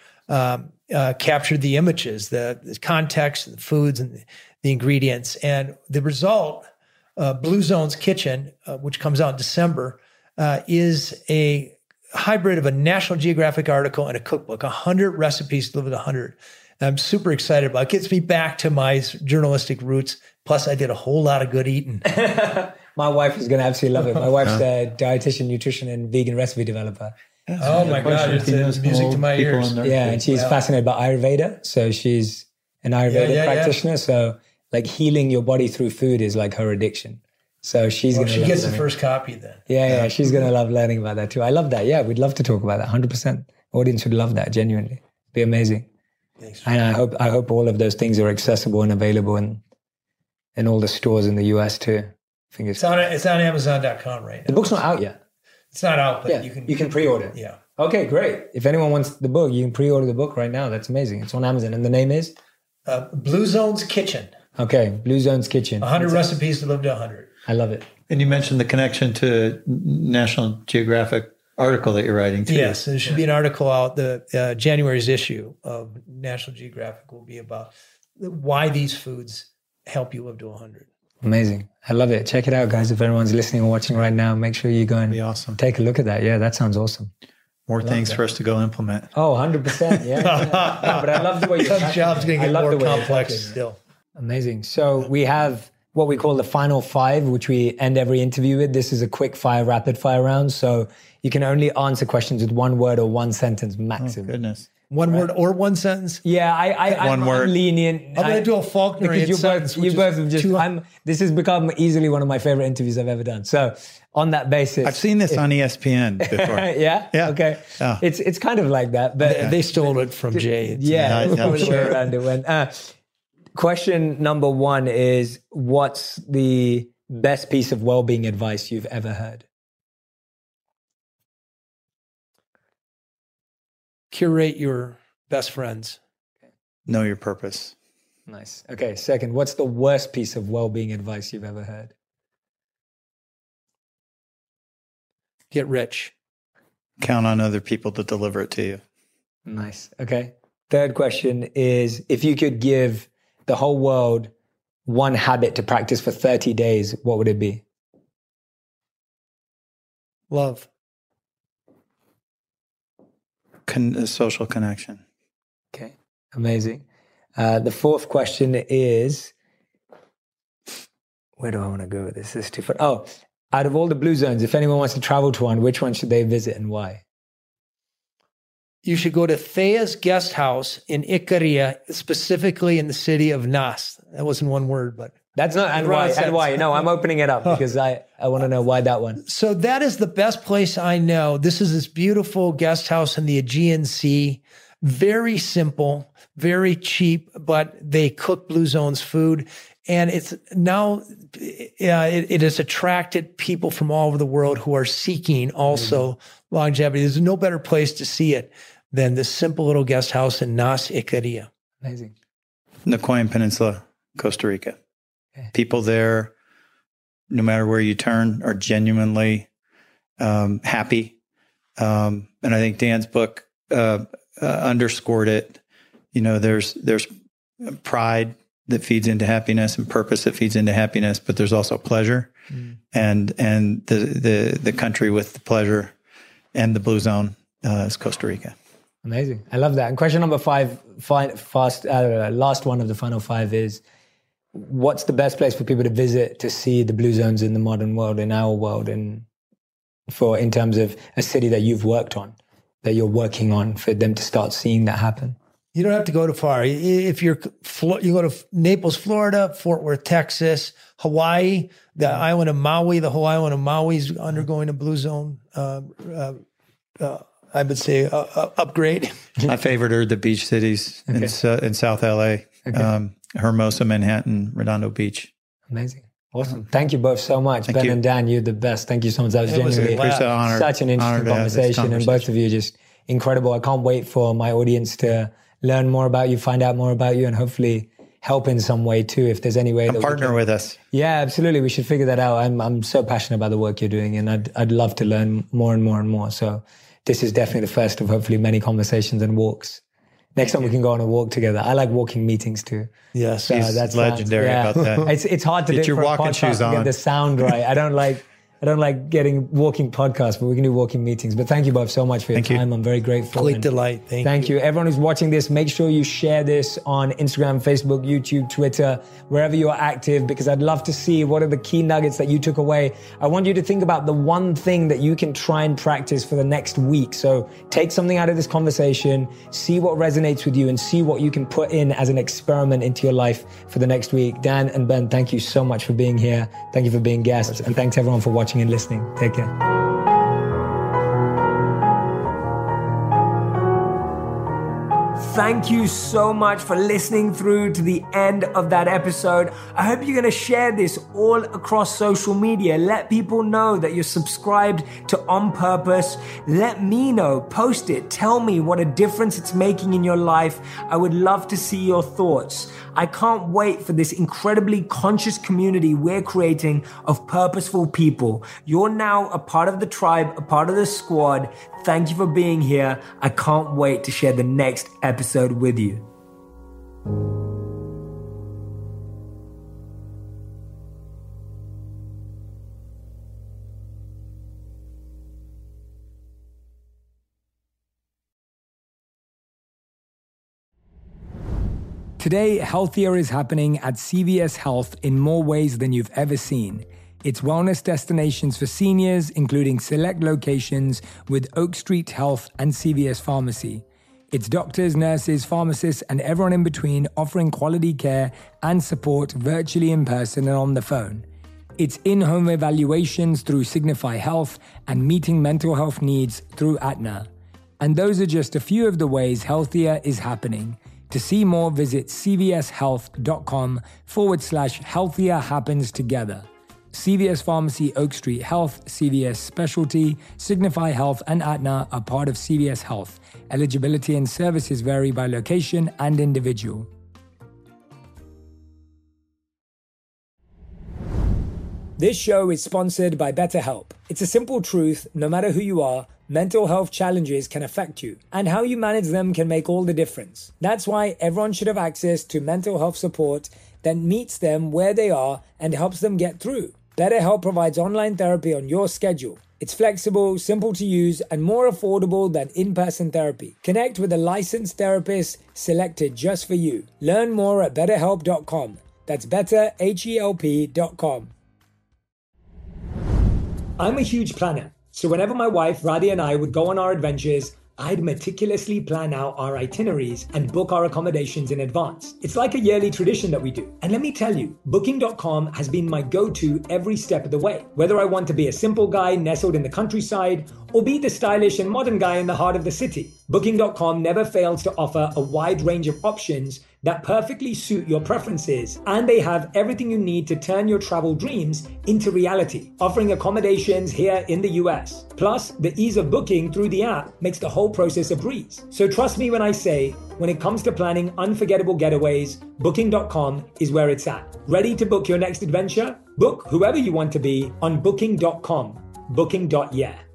captured the images, the context, the foods, and the ingredients. And the result, Blue Zone's Kitchen, which comes out in December, is a hybrid of a National Geographic article and a cookbook, 100 recipes to live at 100. And I'm super excited about it. It gets me back to my journalistic roots. Plus, I did a whole lot of good eating. My wife is going to absolutely love it. My wife's a dietitian, nutrition, and vegan recipe developer. Oh my God, it's music to my ears. Yeah, and she's fascinated by Ayurveda. So she's an Ayurveda practitioner. So like healing your body through food is like her addiction. So she's going to she gets the first copy then. Yeah, she's going to love learning about that too. I love that. Yeah, we'd love to talk about that. 100%. Audience would love that, genuinely. It'd be amazing. Thanks. And I hope all of those things are accessible and available in all the stores in the US too. It's on Amazon.com right now. The book's not out yet. It's not out, but you can pre-order it. Yeah. Okay, great. If anyone wants the book, you can pre-order the book right now. That's amazing. It's on Amazon. And the name is? Blue Zone's Kitchen. Okay, Blue Zone's Kitchen. 100 recipes to live to 100. I love it. And you mentioned the connection to National Geographic article that you're writing too. Yes, there should be an article out. The January's issue of National Geographic will be about why these foods help you live to 100. Amazing. I love it. Check it out, guys. If everyone's listening or watching right now, make sure you go and Be awesome. take a look at that. Yeah, that sounds awesome. More things for us to go implement. Oh, 100%. Yeah. No, but I love the way you're Some jobs going to get more complex still. Amazing. So we have what we call the final five, which we end every interview with. This is a quick fire, rapid fire round. So you can only answer questions with one word or one sentence maximum. Oh, goodness. One word or one sentence? Yeah, I'm lenient. I'm going to do a Faulkner sentence. You both have just, this has become easily one of my favorite interviews I've ever done. So on that basis. I've seen this on ESPN before. Yeah? Okay. Yeah. It's kind of like that. But they stole it from Jay. I'm sure. Question number one is, what's the best piece of well-being advice you've ever heard? Curate your best friends. Know your purpose. Nice. Okay. Second, what's the worst piece of well-being advice you've ever heard? Get rich. Count on other people to deliver it to you. Nice. Okay. Third question is, if you could give the whole world one habit to practice for 30 days, what would it be? Love. Social connection. Okay. Amazing. The fourth question is, where do I want to go with this? This is too fun. Oh, out of all the Blue Zones, if anyone wants to travel to one, which one should they visit and why? You should go to Thea's Guest House in Icaria, specifically in the city of Nas. That wasn't one word, but... That's not, and why? And why? No, I'm opening it up because I want to know why that one. So that is the best place I know. This is this beautiful guest house in the Aegean Sea. Very simple, very cheap, but they cook Blue Zone's food. And it's now, it has attracted people from all over the world who are seeking also longevity. There's no better place to see it than this simple little guest house in Nas, Icaria. Amazing. Nicoyan Peninsula, Costa Rica. Okay. People there, no matter where you turn, are genuinely happy. And I think Dan's book underscored it. You know, there's pride that feeds into happiness and purpose that feeds into happiness, but there's also pleasure, and the country with the pleasure and the Blue Zone is Costa Rica. Amazing. I love that. And question number five, last one of the final five is, what's the best place for people to visit to see the Blue Zones in the modern world, in our world, in terms of a city that you've worked on, that you're working on, for them to start seeing that happen? You don't have to go too far. If you go to Naples, Florida, Fort Worth, Texas, Hawaii, the island of Maui, the whole island of Maui is undergoing a Blue Zone, I would say, upgrade. My favorite are the beach cities in South LA, Hermosa, Manhattan, Redondo Beach. Amazing. Awesome. Thank you both so much. Ben and Dan, you're the best. Thank you so much. That was genuinely such an interesting conversation, and both of you just incredible. I can't wait for my audience to learn more about you, find out more about you, and hopefully help in some way too, if there's any way that partner with us. Yeah, absolutely. We should figure that out. I'm so passionate about the work you're doing, and I'd love to learn more and more and more. So this is definitely the first of hopefully many conversations and walks. Next time we can go on a walk together. I like walking meetings too. Yes, so that's legendary about that. It's hard to do for a podcast to get the sound right. I don't like getting walking podcasts, but we can do walking meetings. But thank you both so much for your time. I'm very grateful. Complete delight. Thank you. Everyone who's watching this, make sure you share this on Instagram, Facebook, YouTube, Twitter, wherever you're active, because I'd love to see what are the key nuggets that you took away. I want you to think about the one thing that you can try and practice for the next week. So take something out of this conversation, see what resonates with you, and see what you can put in as an experiment into your life for the next week. Dan and Ben, thank you so much for being here. Thank you for being guests. And thanks everyone for watching and listening. Take care. Thank you so much for listening through to the end of that episode. I hope you're going to share this all across social media. Let people know that you're subscribed to On Purpose. Let me know. Post it. Tell me what a difference it's making in your life. I would love to see your thoughts. I can't wait for this incredibly conscious community we're creating of purposeful people. You're now a part of the tribe, a part of the squad. Thank you for being here. I can't wait to share the next episode with you. Today, healthier is happening at CVS Health in more ways than you've ever seen. It's wellness destinations for seniors, including select locations with Oak Street Health and CVS Pharmacy. It's doctors, nurses, pharmacists, and everyone in between offering quality care and support virtually, in person, and on the phone. It's in-home evaluations through Signify Health and meeting mental health needs through Aetna. And those are just a few of the ways healthier is happening. To see more, visit cvshealth.com/healthier happens together. CVS Pharmacy, Oak Street Health, CVS Specialty, Signify Health, and Aetna are part of CVS Health. Eligibility and services vary by location and individual. This show is sponsored by BetterHelp. It's a simple truth, no matter who you are, mental health challenges can affect you, and how you manage them can make all the difference. That's why everyone should have access to mental health support that meets them where they are and helps them get through. BetterHelp provides online therapy on your schedule. It's flexible, simple to use, and more affordable than in-person therapy. Connect with a licensed therapist selected just for you. Learn more at betterhelp.com. That's betterhelp.com. I'm a huge planner, so whenever my wife Radhi and I would go on our adventures, I'd meticulously plan out our itineraries and book our accommodations in advance. It's like a yearly tradition that we do. And let me tell you, Booking.com has been my go-to every step of the way. Whether I want to be a simple guy nestled in the countryside or be the stylish and modern guy in the heart of the city, Booking.com never fails to offer a wide range of options that perfectly suit your preferences. And they have everything you need to turn your travel dreams into reality, offering accommodations here in the US. Plus, the ease of booking through the app makes the whole process a breeze. So trust me when I say, when it comes to planning unforgettable getaways, Booking.com is where it's at. Ready to book your next adventure? Book whoever you want to be on Booking.com. Booking.yeah.